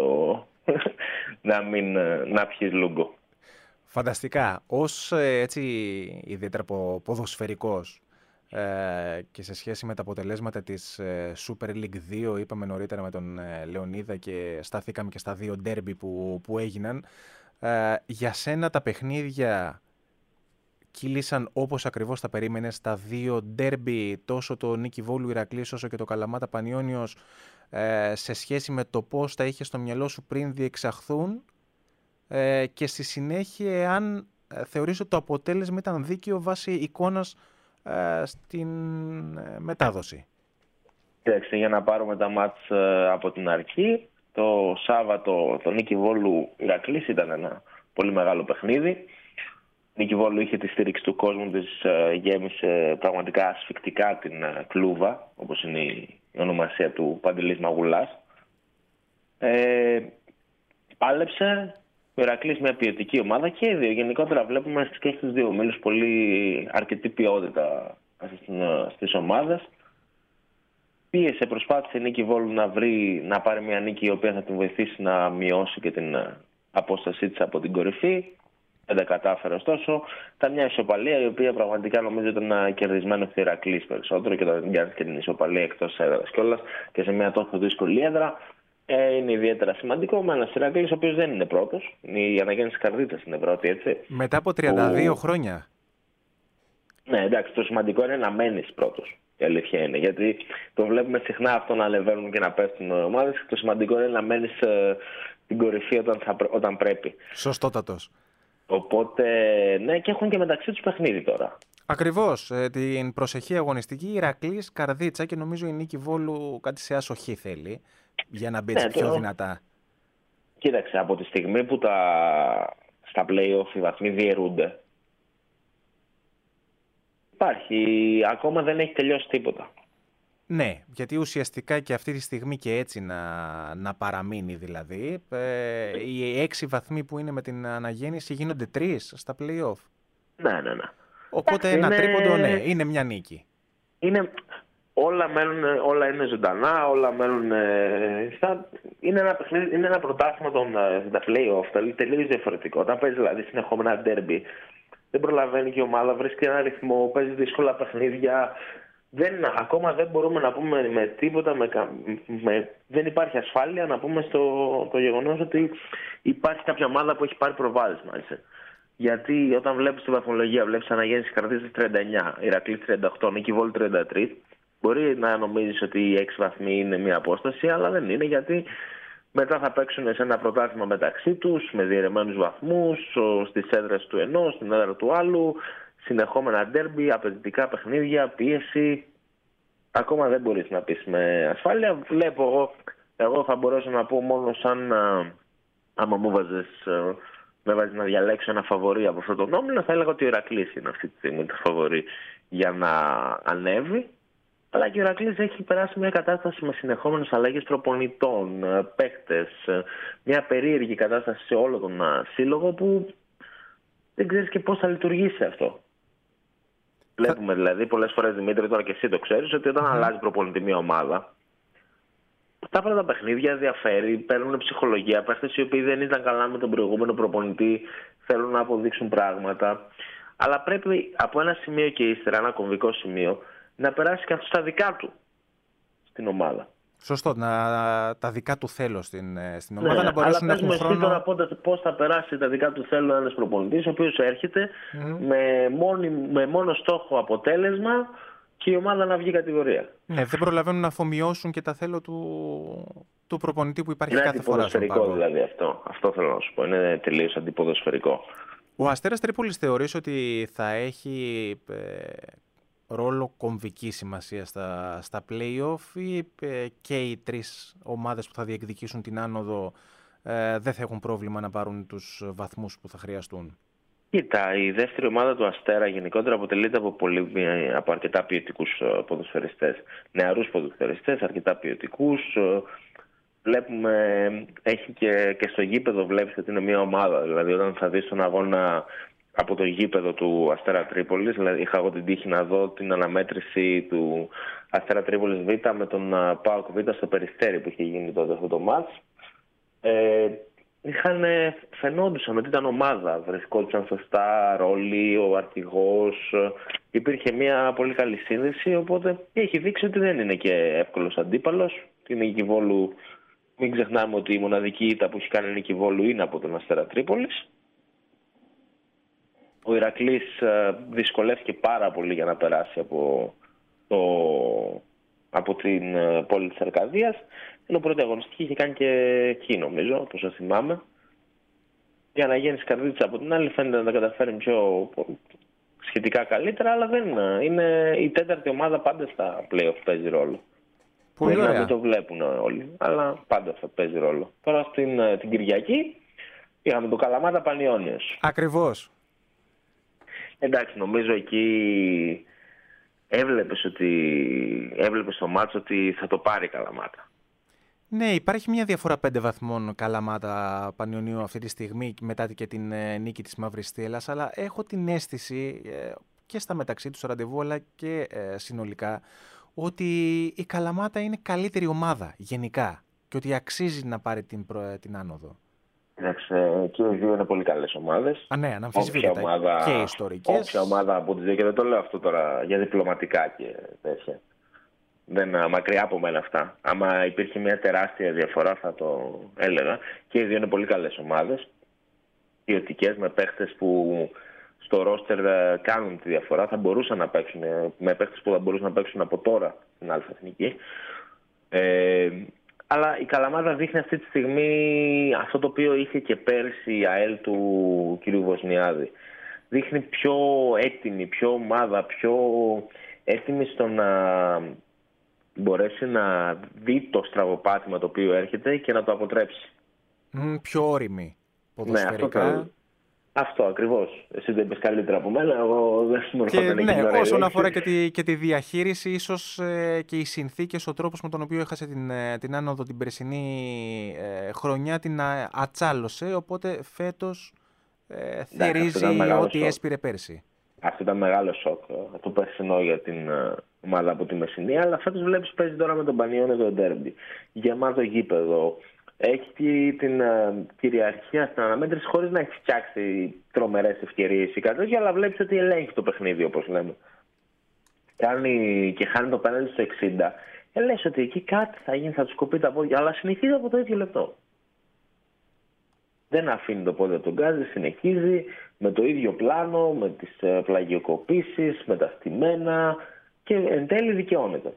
να πιεις λούγκο. Φανταστικά. Ως έτσι ιδιαίτερα ποδοσφαιρικός και σε σχέση με τα αποτελέσματα της Super League 2, είπαμε νωρίτερα με τον Λεωνίδα και σταθήκαμε και στα 2 ντέρμπι που έγιναν, για σένα τα παιχνίδια κύλησαν όπως ακριβώς τα περίμενες? Τα 2 ντέρμπι, τόσο το Νίκη Βόλου Ηρακλής όσο και το Καλαμάτα Πανιώνιος, σε σχέση με το πώς τα είχες στο μυαλό σου πριν διεξαχθούν, και στη συνέχεια αν θεωρείς ότι το αποτέλεσμα ήταν δίκαιο βάσει εικόνας στην μετάδοση? Κοίταξε, για να πάρουμε τα μάτς από την αρχή, το Σάββατο το Νίκη Βόλου Ηρακλής ήταν ένα πολύ μεγάλο παιχνίδι. Νίκη Βόλου είχε τη στήριξη του κόσμου της, γέμισε πραγματικά ασφικτικά την κλούβα, όπως είναι η ονομασία του Παντελής Μαγουλάς. Πάλεψε ο Ηρακλής μια ποιοτική ομάδα και οι δύο. Γενικότερα βλέπουμε και στους 2 ομίλους πολύ αρκετή ποιότητα στις ομάδες. Πίεσε, προσπάθησε η Νίκη Βόλου να πάρει μια νίκη η οποία θα την βοηθήσει να μειώσει και την απόστασή της από την κορυφή. Δεν τα κατάφερε ωστόσο. Ήταν μια ισοπαλία η οποία πραγματικά νομίζω ήταν κερδισμένο στη Ηρακλής περισσότερο και όταν πιάνει και την ισοπαλία εκτός έδρας κιόλας και σε μια τόσο δύσκολη έδρα. Είναι ιδιαίτερα σημαντικό με ένας Ηρακλής ο οποίος δεν είναι πρώτος. Η Αναγέννηση Καρδίτσας είναι πρώτη, έτσι. Μετά από 32 χρόνια. Ναι, εντάξει, το σημαντικό είναι να μένεις πρώτος. Η αλήθεια είναι. Γιατί το βλέπουμε συχνά αυτό να ανεβαίνουν και να πέφτουν ομάδες. Το σημαντικό είναι να μένεις στην κορυφή όταν πρέπει. Σωστότατος. Οπότε, ναι, και έχουν και μεταξύ τους παιχνίδι τώρα. Ακριβώς. Την προσεχή αγωνιστική Ηρακλής Καρδίτσα και νομίζω η Νίκη Βόλου κάτι σε άσοχη θέλει για να μπει πιο δυνατά. Κοίταξε, από τη στιγμή που στα play-off οι βαθμοί διαιρούνται, υπάρχει, ακόμα δεν έχει τελειώσει τίποτα. Ναι, γιατί ουσιαστικά και αυτή τη στιγμή και έτσι να παραμείνει δηλαδή. Οι 6 βαθμοί που είναι με την αναγέννηση γίνονται 3 στα play-off. Ναι. Οπότε ένα τρίποντο, ναι, είναι μια νίκη. Όλα είναι ζωντανά, όλα μένουν. Είναι ένα παιχνίδι, είναι ένα πρωτάθλημα στα play-off, τελείως διαφορετικό. Όταν παίζει δηλαδή συνεχόμενα derby, δεν προλαβαίνει και η ομάδα, βρίσκει ένα ρυθμό, παίζει δύσκολα παιχνίδια. Ακόμα δεν μπορούμε να πούμε με τίποτα, δεν υπάρχει ασφάλεια να πούμε το γεγονός ότι υπάρχει κάποια ομάδα που έχει πάρει προβάδισμα. Γιατί όταν βλέπεις τη βαθμολογία, βλέπεις αναγέννηση Καρδίτσας 39, Ηρακλής 38, Νίκη Βόλου 33, μπορεί να νομίζεις ότι οι 6 βαθμοί είναι μια απόσταση, αλλά δεν είναι, γιατί μετά θα παίξουν σε ένα πρωτάθλημα μεταξύ τους, με διαιρεμένους βαθμούς, στις έδρες του ενός, στην έδρα του άλλου, συνεχόμενα ντέρμπι, απαιτητικά παιχνίδια, πίεση. Ακόμα δεν μπορείς να πεις με ασφάλεια. Βλέπω εγώ θα μπορέσω να πω μόνο σαν άμα μου με βάζεις να διαλέξω ένα φαβορί από αυτόν τον όμιλο, θα έλεγα ότι ο Ηρακλής είναι αυτή τη στιγμή το φαβορί για να ανέβει. Αλλά και ο Ηρακλής έχει περάσει μια κατάσταση με συνεχόμενες αλλαγές προπονητών, παίκτες, μια περίεργη κατάσταση σε όλο τον σύλλογο που δεν ξέρεις και πώς θα λειτουργήσει αυτό. Βλέπουμε δηλαδή πολλές φορές, Δημήτρη, τώρα και εσύ το ξέρεις, ότι όταν αλλάζει προπονητή μια ομάδα, τα πρώτα παιχνίδια διαφέρει, παίρνουν ψυχολογία. Παίχτες οι οποίοι δεν ήταν καλά με τον προηγούμενο προπονητή θέλουν να αποδείξουν πράγματα. Αλλά πρέπει από ένα σημείο και ύστερα, ένα κομβικό σημείο, να περάσει και αυτό στα δικά του στην ομάδα. Σωστό, τα δικά του θέλω στην ομάδα, να μπορέσουν να έχουν χρόνο. Αλλά πες τώρα πώς θα περάσει τα δικά του θέλω ένας προπονητής, ο οποίος έρχεται με μόνο στόχο αποτέλεσμα και η ομάδα να βγει κατηγορία. Ναι, δεν προλαβαίνουν να αφομοιώσουν και τα θέλω του προπονητή που υπάρχει κάθε φορά στον πάγκο. Είναι αντιποδοσφαιρικό δηλαδή αυτό. Αυτό θέλω να σου πω. Είναι τελείως αντιποδοσφαιρικό. Ο Αστέρας Τρίπολης θεωρείς ότι θα έχει ρόλο κομβική σημασία στα play-off ή και οι 3 ομάδες που θα διεκδικήσουν την άνοδο δεν θα έχουν πρόβλημα να πάρουν τους βαθμούς που θα χρειαστούν? Κοίτα, η δεύτερη ομάδα του Αστέρα γενικότερα αποτελείται από αρκετά ποιοτικούς ποδοσφαιριστές. Νεαρούς ποδοσφαιριστές, αρκετά ποιοτικούς. Βλέπουμε, έχει και στο γήπεδο βλέπεις ότι είναι μια ομάδα. Δηλαδή όταν θα δεις τον αγώνα από το γήπεδο του Αστέρα Τρίπολης, δηλαδή είχα εγώ την τύχη να δω την αναμέτρηση του Αστέρα Τρίπολης Β με τον ΠΑΟΚ Β στο Περιστέρι που είχε γίνει τότε αυτό το μάτς. Φαινόντουσαν ότι ήταν ομάδα, βρισκόντουσαν σωστά ρόλοι, ο αρχηγός, υπήρχε μια πολύ καλή σύνδεση, οπότε έχει δείξει ότι δεν είναι και εύκολος αντίπαλος. Την Νίκη Βόλου, μην ξεχνάμε ότι η μοναδική ήττα που έχει κάνει η Νίκη Βόλου είναι από τον Αστέρα Τρίπολης. Ο Ηρακλής δυσκολεύτηκε πάρα πολύ για να περάσει από την πόλη της Αρκαδίας. Ενώ πρώτη αγωνιστική είχε κάνει και εκεί, νομίζω, όπως θα θυμάμαι. Η αναγέννηση Καρδίτσα από την άλλη φαίνεται να τα καταφέρει σχετικά καλύτερα, αλλά δεν είναι η τέταρτη ομάδα πάντα στα play-off παίζει ρόλο. Πολύ ωραία. Δεν το βλέπουν όλοι, αλλά πάντα θα παίζει ρόλο. Τώρα την Κυριακή είχαμε το Καλαμάτα Πανιώνιος. Ακριβώς. Εντάξει, νομίζω εκεί έβλεπες στο μάτσο ότι θα το πάρει η Καλαμάτα. Ναι, υπάρχει μια διαφορά 5 βαθμών Καλαμάτα Πανιωνίου αυτή τη στιγμή μετά και την νίκη της Μαύρης Στέλλας, αλλά έχω την αίσθηση και στα μεταξύ τους ραντεβού αλλά και συνολικά ότι η Καλαμάτα είναι καλύτερη ομάδα γενικά και ότι αξίζει να πάρει την άνοδο. Εντάξει, και οι δύο είναι πολύ καλές ομάδες. Ναι, αναμφισβήτητα και ιστορικές. Όποια ομάδα από τις δύο, και δεν το λέω αυτό τώρα για διπλωματικά και τέτοια. Δεν μακριά από μένα αυτά. Άμα υπήρχε μια τεράστια διαφορά θα το έλεγα. Και οι δύο είναι πολύ καλές ομάδες. Ποιοτικές, με παίχτες που στο ρόστερ κάνουν τη διαφορά. Θα μπορούσαν να παίξουν, με παίχτες που θα μπορούσαν να παίξουν από τώρα στην Αλφα Εθνική. Αλλά η Καλαμάτα δείχνει αυτή τη στιγμή αυτό το οποίο είχε και πέρσι η ΑΕΛ του κ. Βοσνιάδη. Δείχνει πιο έτοιμη, πιο ομάδα, πιο έτοιμη στο να μπορέσει να δει το στραβοπάτημα το οποίο έρχεται και να το αποτρέψει. Πιο όριμη ποδοσφαιρικά. Ναι, Αυτό ακριβώς. Εσύ δεν είπες καλύτερα από μένα. Εγώ δεν συμμορφώνω. Ναι, όσον αφορά και τη διαχείριση, ίσως και οι συνθήκες, ο τρόπος με τον οποίο έχασε την άνοδο την περσινή χρονιά την ατσάλωσε. Οπότε φέτος θερίζει ό,τι έσπηρε πέρσι. Αυτό ήταν μεγάλο σοκ το περσινό για την ομάδα από τη Μεσσηνία. Αλλά φέτος βλέπεις παίζει τώρα με τον Πανιόνιο το ντέρμπι. Γεμάτο γήπεδο. Έχει την κυριαρχία στην αναμέτρηση χωρίς να έχει φτιάξει τρομερές ευκαιρίες ή κάτι τέτοιο, αλλά βλέπεις ότι ελέγχει το παιχνίδι, όπως λέμε. Κάνει και χάνει το πέναλτι στο 60. Λες ότι εκεί κάτι θα γίνει, θα του κοπεί τα πόδια, αλλά συνεχίζει από το ίδιο λεπτό. Δεν αφήνει το πόδι από τον γκάζι, συνεχίζει με το ίδιο πλάνο, με τις πλαγιοκοπήσεις, με τα στημένα και εν τέλει δικαιώνεται.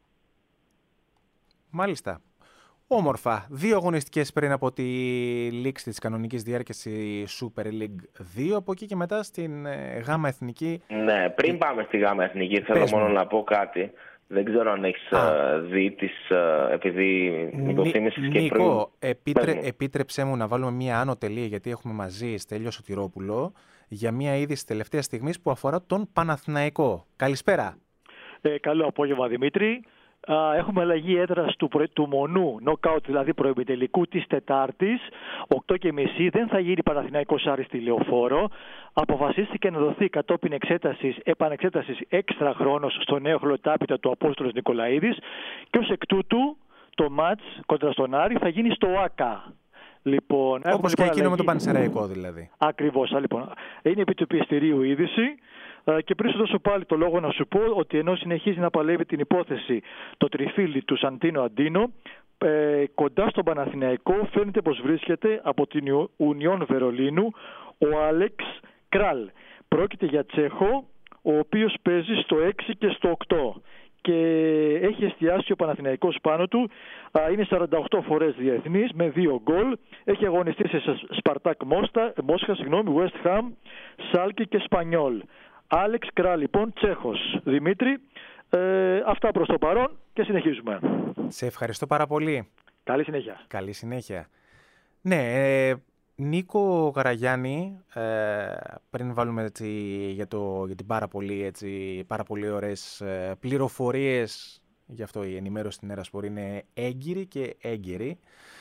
Μάλιστα. Όμορφα. 2 αγωνιστικές πριν από τη λήξη της κανονικής διάρκειας η Super League 2. Από εκεί και μετά στην Γάμα Εθνική. Ναι, πριν πάμε στη Γάμα Εθνική θέλω μόνο να πω κάτι. Δεν ξέρω αν έχεις δει τις, επειδή το θύμισες και Νίκο, επίτρεψέ μου να βάλουμε μία άνω τελεία, γιατί έχουμε μαζί Στέλιο Σωτηρόπουλο για μία είδηση τελευταία στιγμής που αφορά τον Παναθηναϊκό. Καλησπέρα. Καλό απόγευμα, Δημήτρη. Έχουμε αλλαγή έδρας του Μονού, νοκάουτ δηλαδή προημιτελικού της Τετάρτης, 8:30. Δεν θα γίνει Παναθηναϊκός Άρης στη Λεωφόρο. Αποφασίστηκε να δοθεί κατόπιν επανεξέτασης έξτρα χρόνος στο νέο χλωτάπητα του Απόστολος Νικολαίδης και ως εκ τούτου το μάτς κοντρα στον Άρη θα γίνει στο ΆΚΑ. Λοιπόν, όπως και εκείνο με τον Πανσεραϊκό δηλαδή. Ακριβώς. Λοιπόν, είναι επί του πιεστηρίου είδηση. Και πριν σου δώσω πάλι το λόγο να σου πω ότι ενώ συνεχίζει να παλεύει την υπόθεση το τριφύλι του Σαντίνο Αντίνο, κοντά στον Παναθηναϊκό φαίνεται πως βρίσκεται από την Ουνιόν Βερολίνου ο Άλεξ Κράλ. Πρόκειται για Τσέχο, ο οποίος παίζει στο 6 και στο 8 και έχει εστιάσει ο Παναθηναϊκός πάνω του. Είναι 48 φορές διεθνής με 2 γκολ. Έχει αγωνιστεί σε Σπαρτάκ Μόσχα, West Ham, Σάλκι και Σπανιόλ. Άλεξ Κράλ, λοιπόν, Τσέχος. Δημήτρη, αυτά προς το παρόν και συνεχίζουμε. Σε ευχαριστώ πάρα πολύ. Καλή συνέχεια. Καλή συνέχεια. Ναι, Νίκο Γαραγιάννη, πριν βάλουμε έτσι, για την πάρα πολύ ωραίες πληροφορίες, γι' αυτό η ενημέρωση στην Ερασπορ είναι έγκυρη και έγκυρη,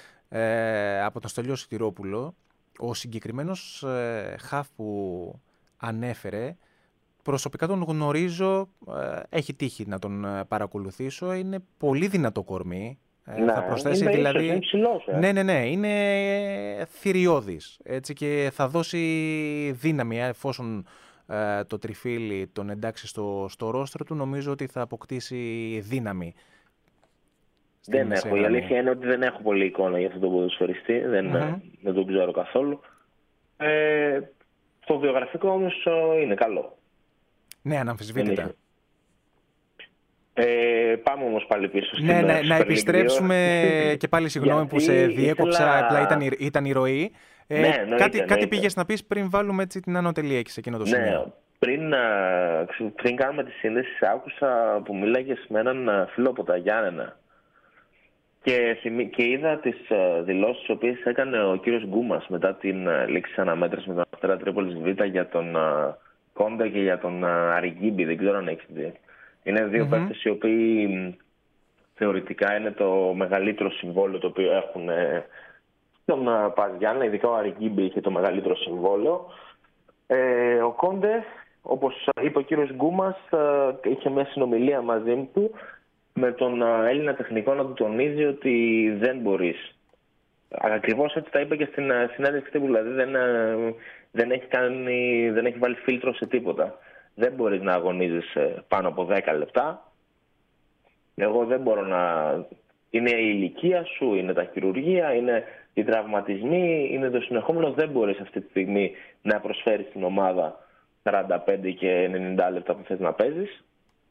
από τον Στέλιο Σωτηρόπουλο, ο συγκεκριμένος χαφ που ανέφερε, προσωπικά τον γνωρίζω, έχει τύχει να τον παρακολουθήσω, είναι πολύ δυνατό κορμί. Θα προσθέσει δηλαδή. Είναι ψηλός, Ναι, είναι θηριώδης. Έτσι, και θα δώσει δύναμη εφόσον το τριφύλι τον εντάξει στο ρόστρο του. Νομίζω ότι θα αποκτήσει δύναμη. Η αλήθεια είναι ότι δεν έχω πολύ εικόνα για αυτόν τον ποδοσφαιριστή. Δεν τον ξέρω καθόλου. Το βιογραφικό όμως είναι καλό. Ναι, αναμφισβήτητα. Πάμε όμως πάλι πίσω στην να επιστρέψουμε και πάλι συγγνώμη που σε διέκοψα, απλά ήταν η ροή. Κάτι πήγες να πεις πριν βάλουμε έτσι την ανωτελεία σε εκείνο το σημείο. Πριν κάνουμε τη σύνδεση άκουσα που μίλαγες με έναν φίλο από τα Γιάννενα και είδα τις δηλώσεις τις οποίες έκανε ο κύριος Γκούμας μετά την λήξη της αναμέτρησης με τον Αστέρα Τρίπολης Β για τον Κόντε και για τον Αριγκίμπη. Δεν ξέρω αν έχεις δει. Είναι δύο παίκτες οι οποίοι θεωρητικά είναι το μεγαλύτερο συμβόλαιο το οποίο έχουν τον Παζιάννα, ειδικά ο Αριγκίμπη είχε το μεγαλύτερο συμβόλαιο. Ο Κόντε, όπως είπε ο κύριος Γκούμας, είχε μια συνομιλία μαζί του με τον Έλληνα τεχνικό να του τονίζει ότι δεν μπορείς. Ακριβώς έτσι τα είπε και στην συνέντευξη τύπου, δηλαδή δεν έχει βάλει φίλτρο σε τίποτα. Δεν μπορείς να αγωνίζεσαι πάνω από 10 λεπτά. Εγώ δεν μπορώ να... Είναι η ηλικία σου, είναι τα χειρουργεία, είναι οι τραυματισμοί, είναι το συνεχόμενο. Δεν μπορείς αυτή τη στιγμή να προσφέρεις στην ομάδα 45 και 90 λεπτά που θες να παίζεις.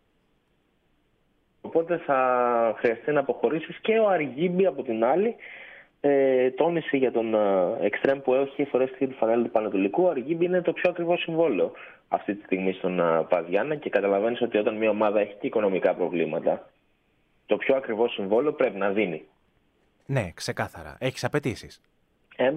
Οπότε θα χρειαστεί να αποχωρήσεις. Και ο Αριγκίμπη από την άλλη τόνισε για τον εξτρέμ που έχει φορέσει τη φανέλα του Πανατολικού. Ο Αριγκίμπη είναι το πιο ακριβό συμβόλαιο αυτή τη στιγμή στον Παδιάννα και καταλαβαίνεις ότι όταν μια ομάδα έχει και οικονομικά προβλήματα, το πιο ακριβό συμβόλαιο πρέπει να δίνει. Ναι, ξεκάθαρα. Έχεις απαιτήσεις.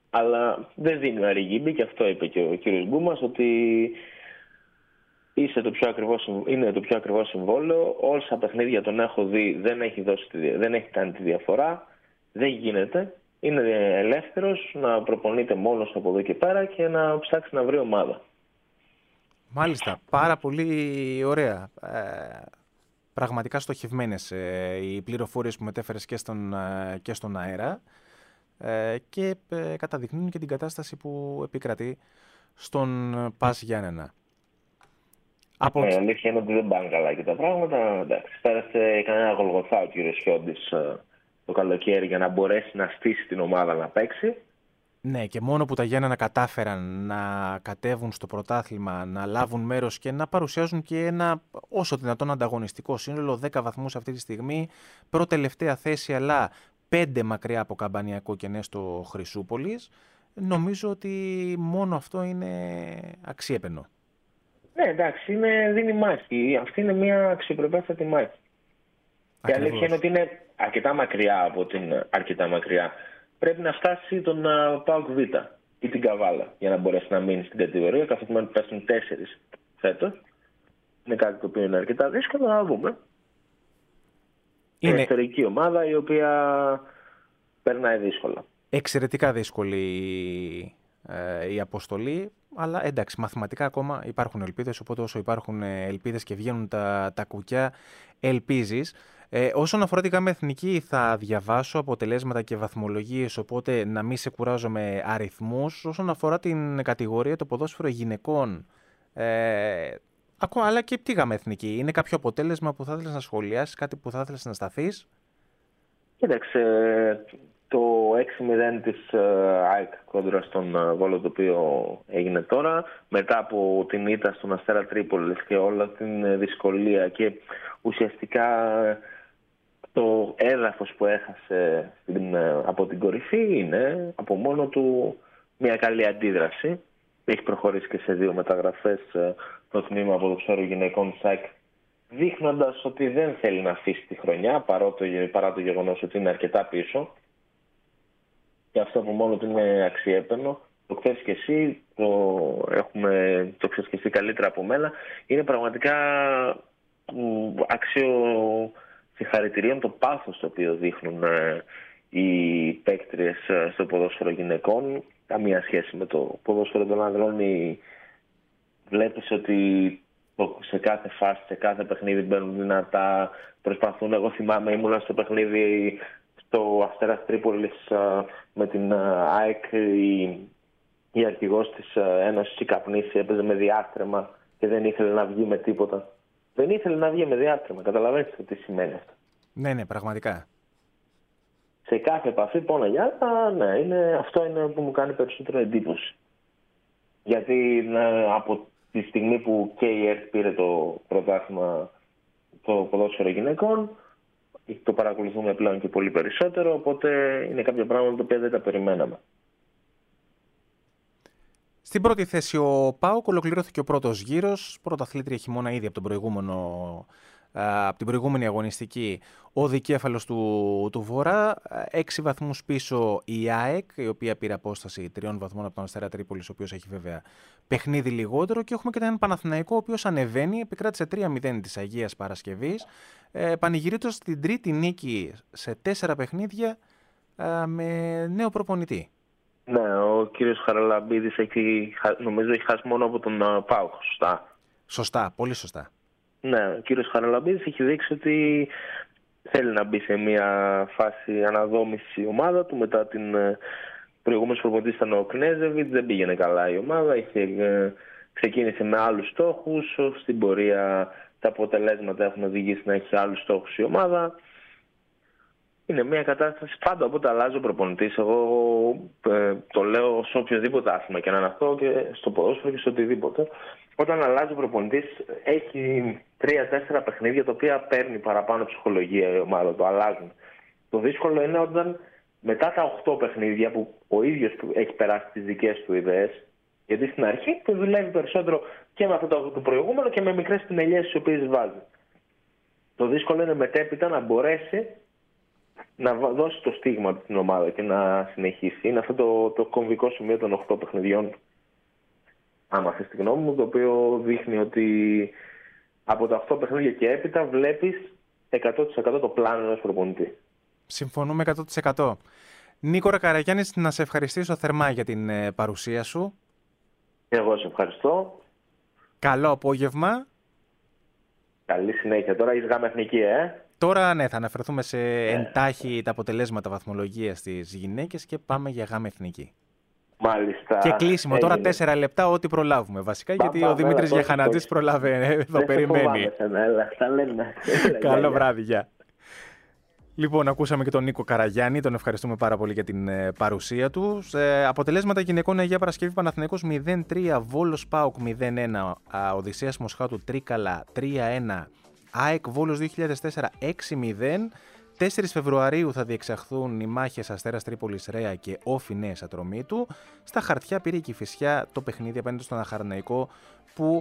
Αλλά δεν δίνει ο Αριγίμπη, και αυτό είπε και ο κύριος Γκούμας, ότι είναι το πιο ακριβό συμβόλαιο. Όλα τα παιχνίδια τον έχω δει, δεν έχει κάνει τη διαφορά. Δεν γίνεται. Είναι ελεύθερος να προπονείται μόνος από εδώ και πέρα και να ψάξει να βρει ομάδα. Μάλιστα. Πάρα πολύ ωραία. Πραγματικά στοχευμένες οι πληροφορίες που μετέφερες και στον αέρα και καταδεικνύουν και την κατάσταση που επικρατεί στον ΠΑΣ Γιάννενα. Αλήθεια είναι ότι δεν πάνε καλά και τα πράγματα. Εντάξει, πέρασε κανένα γολγοθά ο κύριος Χιόντης το καλοκαίρι για να μπορέσει να στήσει την ομάδα να παίξει. Ναι, και μόνο που τα Γιάννενα κατάφεραν να κατέβουν στο πρωτάθλημα, να λάβουν μέρος και να παρουσιάζουν και ένα όσο δυνατόν ανταγωνιστικό σύνολο, 10 βαθμούς αυτή τη στιγμή, πρώτη-τελευταία θέση, αλλά 5 μακριά από Καμπανιακό και Νέστο Χρυσούπολης, νομίζω ότι μόνο αυτό είναι αξιέπαινο. Ναι, εντάξει, δίνει μάχη. Αυτή είναι μια αξιοπρεπέστατη μάχη. Η αλήθεια είναι ότι είναι αρκετά μακριά από την αρκετά μακριά. Πρέπει να φτάσει τον ΠΑΟΚ Β ή την Καβάλα για να μπορέσει να μείνει στην κατηγορία. Καθώς πέσουν 4 φέτος. Είναι κάτι το οποίο είναι αρκετά δύσκολο, να δούμε. Είναι ιστορική ομάδα η οποία περνάει δύσκολα. Εξαιρετικά δύσκολη η αποστολή, αλλά εντάξει, μαθηματικά ακόμα υπάρχουν ελπίδες, οπότε όσο υπάρχουν ελπίδες και βγαίνουν τα κουκιά, ελπίζεις. Όσον αφορά την ΓΑΜΑ Εθνική, θα διαβάσω αποτελέσματα και βαθμολογίες, οπότε να μην σε κουράζω με αριθμούς. Όσον αφορά την κατηγορία, το ποδόσφαιρο γυναικών, αλλά και τη ΓΑΜΑ Εθνική, είναι κάποιο αποτέλεσμα που θα ήθελες να σχολιάσεις, κάτι που θα ήθελες να σταθείς? Κοίταξε, το 6-0 της ΑΕΚ κόντρα στον Βόλο, το οποίο έγινε τώρα, μετά από την ήττα στον Αστέρα Τρίπολης και όλα την δυσκολία και ουσιαστικά το έδαφος που έχασε από την κορυφή, είναι από μόνο του μια καλή αντίδραση. Έχει προχωρήσει και σε 2 μεταγραφές το τμήμα ποδοσφαίρου γυναικών ΣΑΚ, δείχνοντας ότι δεν θέλει να αφήσει τη χρονιά παρά το γεγονός ότι είναι αρκετά πίσω. Και αυτό από μόνο του είναι αξιέπαινο. Το ξέρεις και εσύ, το ξέρεις και εσύ καλύτερα από μένα. Είναι πραγματικά αξίο συγχαρητηρίων το πάθος το οποίο δείχνουν οι παίκτριες στο ποδόσφαιρο γυναικών. Καμία σχέση με το ποδόσφαιρο των ανδρών. Βλέπεις ότι σε κάθε φάση, σε κάθε παιχνίδι μπαίνουν δυνατά, προσπαθούν. Εγώ θυμάμαι, ήμουνα στο παιχνίδι στο Αστέρας Τρίπολης με την ΑΕΚ, η αρχηγός της Ένωσης, η Καπνίση, έπαιζε με διάστρεμα και δεν ήθελε να βγει με τίποτα. Δεν ήθελε να βγει με διάστρεμα. Καταλαβαίνετε τι σημαίνει αυτό? Ναι, πραγματικά. Σε κάθε επαφή πόνα γιάλτα, ναι, αυτό είναι που μου κάνει περισσότερο εντύπωση. Γιατί από τη στιγμή που και η ΕΡΤ πήρε το πρωτάθλημα το ποδόσφαιρο γυναικών, το παρακολουθούμε πλέον και πολύ περισσότερο, οπότε είναι κάποια πράγματα τα οποία δεν τα περιμέναμε. Στην πρώτη θέση ο ΠΑΟΚ, ολοκληρώθηκε ο πρώτος γύρος. Πρωταθλήτρια χειμώνα ήδη από την προηγούμενη αγωνιστική ο δικέφαλος του Βορρά. 6 βαθμούς πίσω η ΑΕΚ, η οποία πήρε απόσταση 3 βαθμών από τον Αστέρα Τρίπολης, ο οποίος έχει βέβαια παιχνίδι λιγότερο. Και έχουμε και έναν Παναθηναϊκό, ο οποίος ανεβαίνει, επικράτησε 3-0 της Αγίας Παρασκευής, πανηγυρίτως στην τρίτη νίκη σε 4 παιχνίδια με νέο προπονητή. Ναι, ο κύριος Χαραλαμπίδης νομίζω έχει χάσει μόνο από τον ΠΑΟΚ, σωστά? Σωστά, πολύ σωστά. Ναι, ο κύριος Χαραλαμπίδης έχει δείξει ότι θέλει να μπει σε μια φάση αναδόμηση η ομάδα του. Μετά την προηγούμενη προπονητής ήταν ο Κνέζεβιτς, δεν πήγαινε καλά η ομάδα, ξεκίνησε με άλλους στόχους, στην πορεία τα αποτελέσματα έχουν οδηγήσει να έχει άλλους στόχους η ομάδα. Είναι μια κατάσταση, πάντα όποτε αλλάζει ο προπονητής, εγώ το λέω σε οποιοδήποτε άθλημα και να είναι αυτό, και στο ποδόσφαιρο και σε οτιδήποτε. Όταν αλλάζει ο προπονητής, έχει 3-4 παιχνίδια τα οποία παίρνει παραπάνω ψυχολογία η ομάδα, το αλλάζουν. Το δύσκολο είναι όταν μετά τα 8 παιχνίδια που ο ίδιος έχει περάσει τις δικές του ιδέες, γιατί στην αρχή του δουλεύει περισσότερο και με αυτό το προηγούμενο και με μικρές πινελιές τις οποίες βάζει. Το δύσκολο είναι μετέπειτα να μπορέσει να δώσει το στίγμα του στην ομάδα και να συνεχίσει. Είναι αυτό το κομβικό σημείο των 8 παιχνιδιών, άμα θες τη γνώμη μου, το οποίο δείχνει ότι από τα 8 παιχνίδια και έπειτα βλέπεις 100% το πλάνο ενός προπονητή. Συμφωνούμε 100%. Νίκο Καραγιάννης, να σε ευχαριστήσω θερμά για την παρουσία σου. Εγώ σε ευχαριστώ. Καλό απόγευμα. Καλή συνέχεια. Τώρα έχεις γάμα εθνική, Τώρα ναι, θα αναφερθούμε σε εντάχει τα αποτελέσματα βαθμολογίας στις γυναίκες και πάμε για γάμα εθνική. Μάλιστα. Και κλείσιμο. Έγινε. Τώρα 4 λεπτά, ό,τι προλάβουμε βασικά, γιατί ο Δημήτρης Γεχανατζής προλάβει εδώ, περιμένει. Καλό βράδυ, γεια. Λοιπόν, ακούσαμε και τον Νίκο Καραγιάννη, τον ευχαριστούμε πάρα πολύ για την παρουσία του. Αποτελέσματα γυναικών: Αγία Παρασκευή Παναθηναϊκός 0-3, Βόλος ΠΑΟΚ 0-1, Οδυσσέας Μοσχάτου Τρίκαλα 3-1, ΑΕΚ Βόλος 2004 6-0. 4 Φεβρουαρίου θα διεξαχθούν οι μάχες Αστέρας Τρίπολης Ρέα και Όφι Νέας Ατρωμίτου. Στα χαρτιά πήρε η Κηφισιά το παιχνίδι απέναντι στον Αχαρναϊκό, που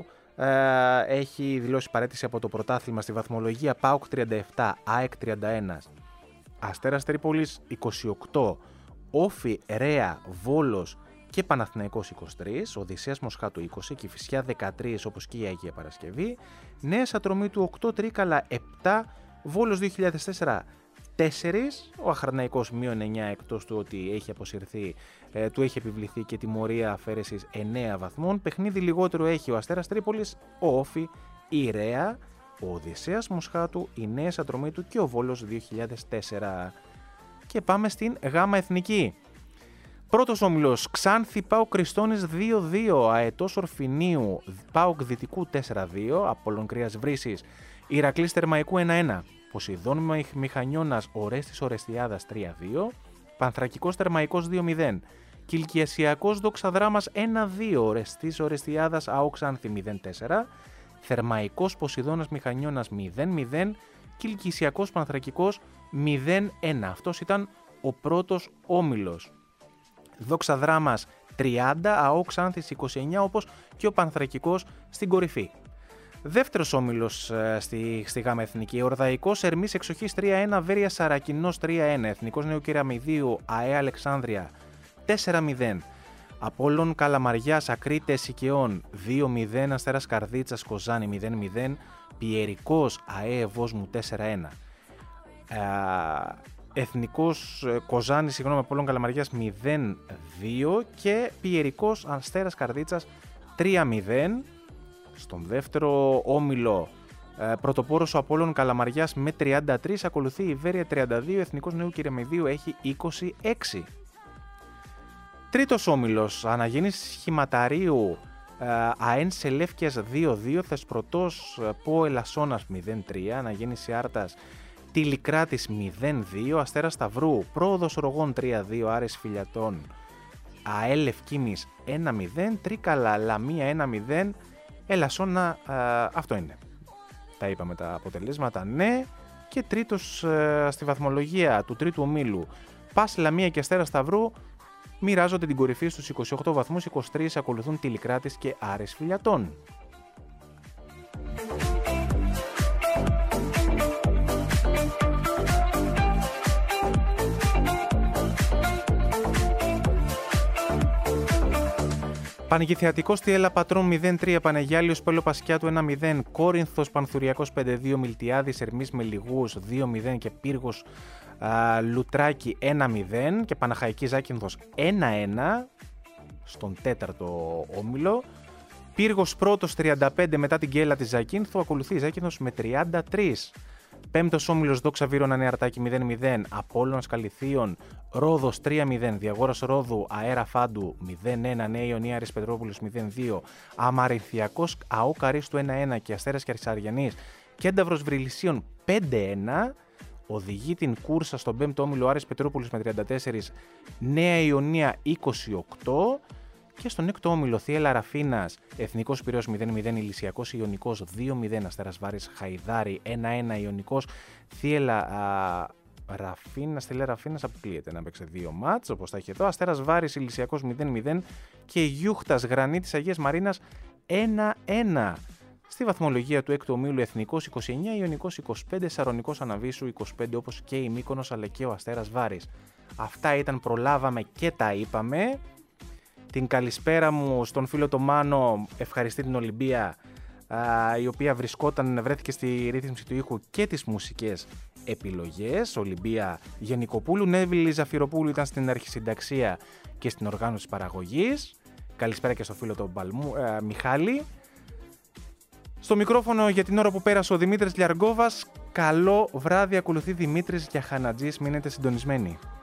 έχει δηλώσει παραίτηση από το πρωτάθλημα. Στη βαθμολογία ΠΑΟΚ 37, ΑΕΚ 31, Αστέρας Τρίπολης 28, Όφι Ρέα Βόλος και Παναθηναϊκός 23, Οδυσσέας Μοσχάτου 20, Κηφισιά 13 όπως και η Αγία Παρασκευή, Νέας Ατρωμίτου 8, Τρίκαλα 7, Βόλος 2004 4, ο Αχαρναϊκός μείον 9, εκτός του ότι έχει αποσυρθεί, του έχει επιβληθεί και τιμωρία αφαίρεσης 9 βαθμών. Παιχνίδι λιγότερο έχει ο Αστέρας Τρίπολης, ο Όφι, η Ρέα, ο Οδυσσέας Μοσχάτου, η Νέας Ατρωμίτου και ο Βόλος 2004. Και πάμε στην Γάμα Εθνική. Πρώτος όμιλος, Ξάνθη ΠΑΟΚ Κριστώνης 2-2, Αετός Ορφηνίου ΠΑΟΚ Δυτικού 4-2, Απόλλων Κρίας Βρύσης Ηρακλής Θερμαϊκού 1-1, Ποσειδών Μηχανιώνας Ορέστης Ορεστιάδας 3-2, Πανθρακικός Θερμαϊκός 2-0, Κιλκιασιακός Δόξα Δράμας 1-2, Ορεστής Ορεστιάδας ΑΟ Ξάνθη 0-4, Θερμαϊκός Ποσειδώνας Μηχανιώνας 0-0, Κιλκιασιακός Πανθρακικός 0-1. Αυτός ήταν ο πρώτος όμιλος. Δόξα Δράμας 30, ΑΟ Ξάνθης 29, όπως και ο Πανθρακικός στην κορυφή. Δεύτερος όμιλος στη Γάμα Εθνική, Ορδαϊκός Ερμής Εξοχής 3-1, Βέρεια Σαρακινός 3-1, Εθνικός Νέου Κεραμιδίου ΑΕ Αλεξάνδρεια 4-0, Απόλλων Καλαμαριάς Ακρίτες Σικαιών 2-0, Αστέρας Καρδίτσας Κοζάνη 0-0, Πιερικός ΑΕ Βόσμου 4-1. Εθνικός Κοζάνη, Απόλλων Καλαμαριάς 0-2 και Πιερικός Αστέρας Καρδίτσας 3-0. Στον δεύτερο όμιλο, πρωτοπόρος ο Απόλλων Καλαμαριάς με 33, ακολουθεί η Βέρεια 32, Εθνικός Νέου Κεραμιδίου έχει 26. Τρίτος όμιλος, Αναγέννησης Χηματαρίου ΑΕΝ Σελεύκιας 2-2, Θεσπρωτός ΠΟ Ελασσόνας 0-3, Αναγέννηση Άρτας Τιλικράτης 0-2, Αστέρας Σταυρού Πρόοδος Ρογών 3-2, Άρης Φιλιατών ΑΕΛ Λευκήμης 1-0, Τρίκαλα Λαμία 1-0, Ελασσόνα, αυτό είναι. Τα είπαμε τα αποτελέσματα, ναι. Και τρίτος στη βαθμολογία του τρίτου ομίλου, Πας Λαμία και Αστέρας Σταυρού μοιράζονται την κορυφή στους 28 βαθμούς, 23 ακολουθούν Τιλικράτης και Άρης Φιλιατών. Πανηγυθιατικός Θιέλα Πατρών 0-3, Πανεγιάλιος Πέλο Πασκιάτου 1-0, Κόρινθος Πανθουριακός 5-2, Μιλτιάδης Ερμής Μελιγούς 2-0 και Πύργος Λουτράκη 1-0 και Παναχαϊκή Ζάκυνθος 1-1 στον τέταρτο όμιλο. Πύργος πρώτος 35 μετά την γκέλα της Ζακύνθου, ακολουθεί η Ζάκυνθος με 33. Πέμπτος όμιλος Δόξα Βύρωνα Νεαρτάκη 0-0, Απόλλωνας Καλυθίων Ρόδος 3-0, Διαγόρας Ρόδου Αέρα Φάντου 0-1, Νέα Ιωνία Άρης Πετρόπουλος 0-2, Αμαρινθιακός ΑΟ Καρίστου 1-1 και Αστέρας Κερσαριανής Κένταυρος Βρυλισσίων 5-1. Οδηγεί την κούρσα στον 5ο όμιλο Άρης Πετρόπουλος με 34, Νέα Ιωνία 28. Και στον 6ο όμιλο Θιέλα Ραφίνας, Εθνικός Πειραιώς 0-0, Ηλυσιακός Ιωνικός 2-0, Αστέρας Βάρης Χαϊδάρη 1-1, Ιωνικός Θιέλα Ραφίνας, Θιέλα Ραφίνας αποκλείεται να παίξει 2 μάτς όπως θα έχει εδώ, Αστέρας Βάρης Ηλυσιακός 0-0 και Γιούχτας Γρανίτης Αγίας Μαρίνας 1-1. Στη βαθμολογία του 6ου ομίλου Εθνικός 29, Ιωνικός 25, Σαρονικός Αναβίσου 25, όπως και η Μύκονος αλλά και ο Αστέρας Βάρης. Αυτά ήταν, προλάβαμε και τα είπαμε. Την καλησπέρα μου στον φίλο το Μάνο, ευχαριστεί την Ολυμπία, η οποία βρέθηκε στη ρύθμιση του ήχου και τις μουσικές επιλογές. Ολυμπία Γενικοπούλου, Νέβιλη Ζαφυροπούλου ήταν στην αρχισυνταξία και στην οργάνωση παραγωγής. Καλησπέρα και στο φίλο τον Μιχάλη. Στο μικρόφωνο για την ώρα που πέρασε ο Δημήτρης Λιαργόβας. Καλό βράδυ, ακολουθεί Δημήτρης Γιαχανατζής, μείνετε συντονισμένοι.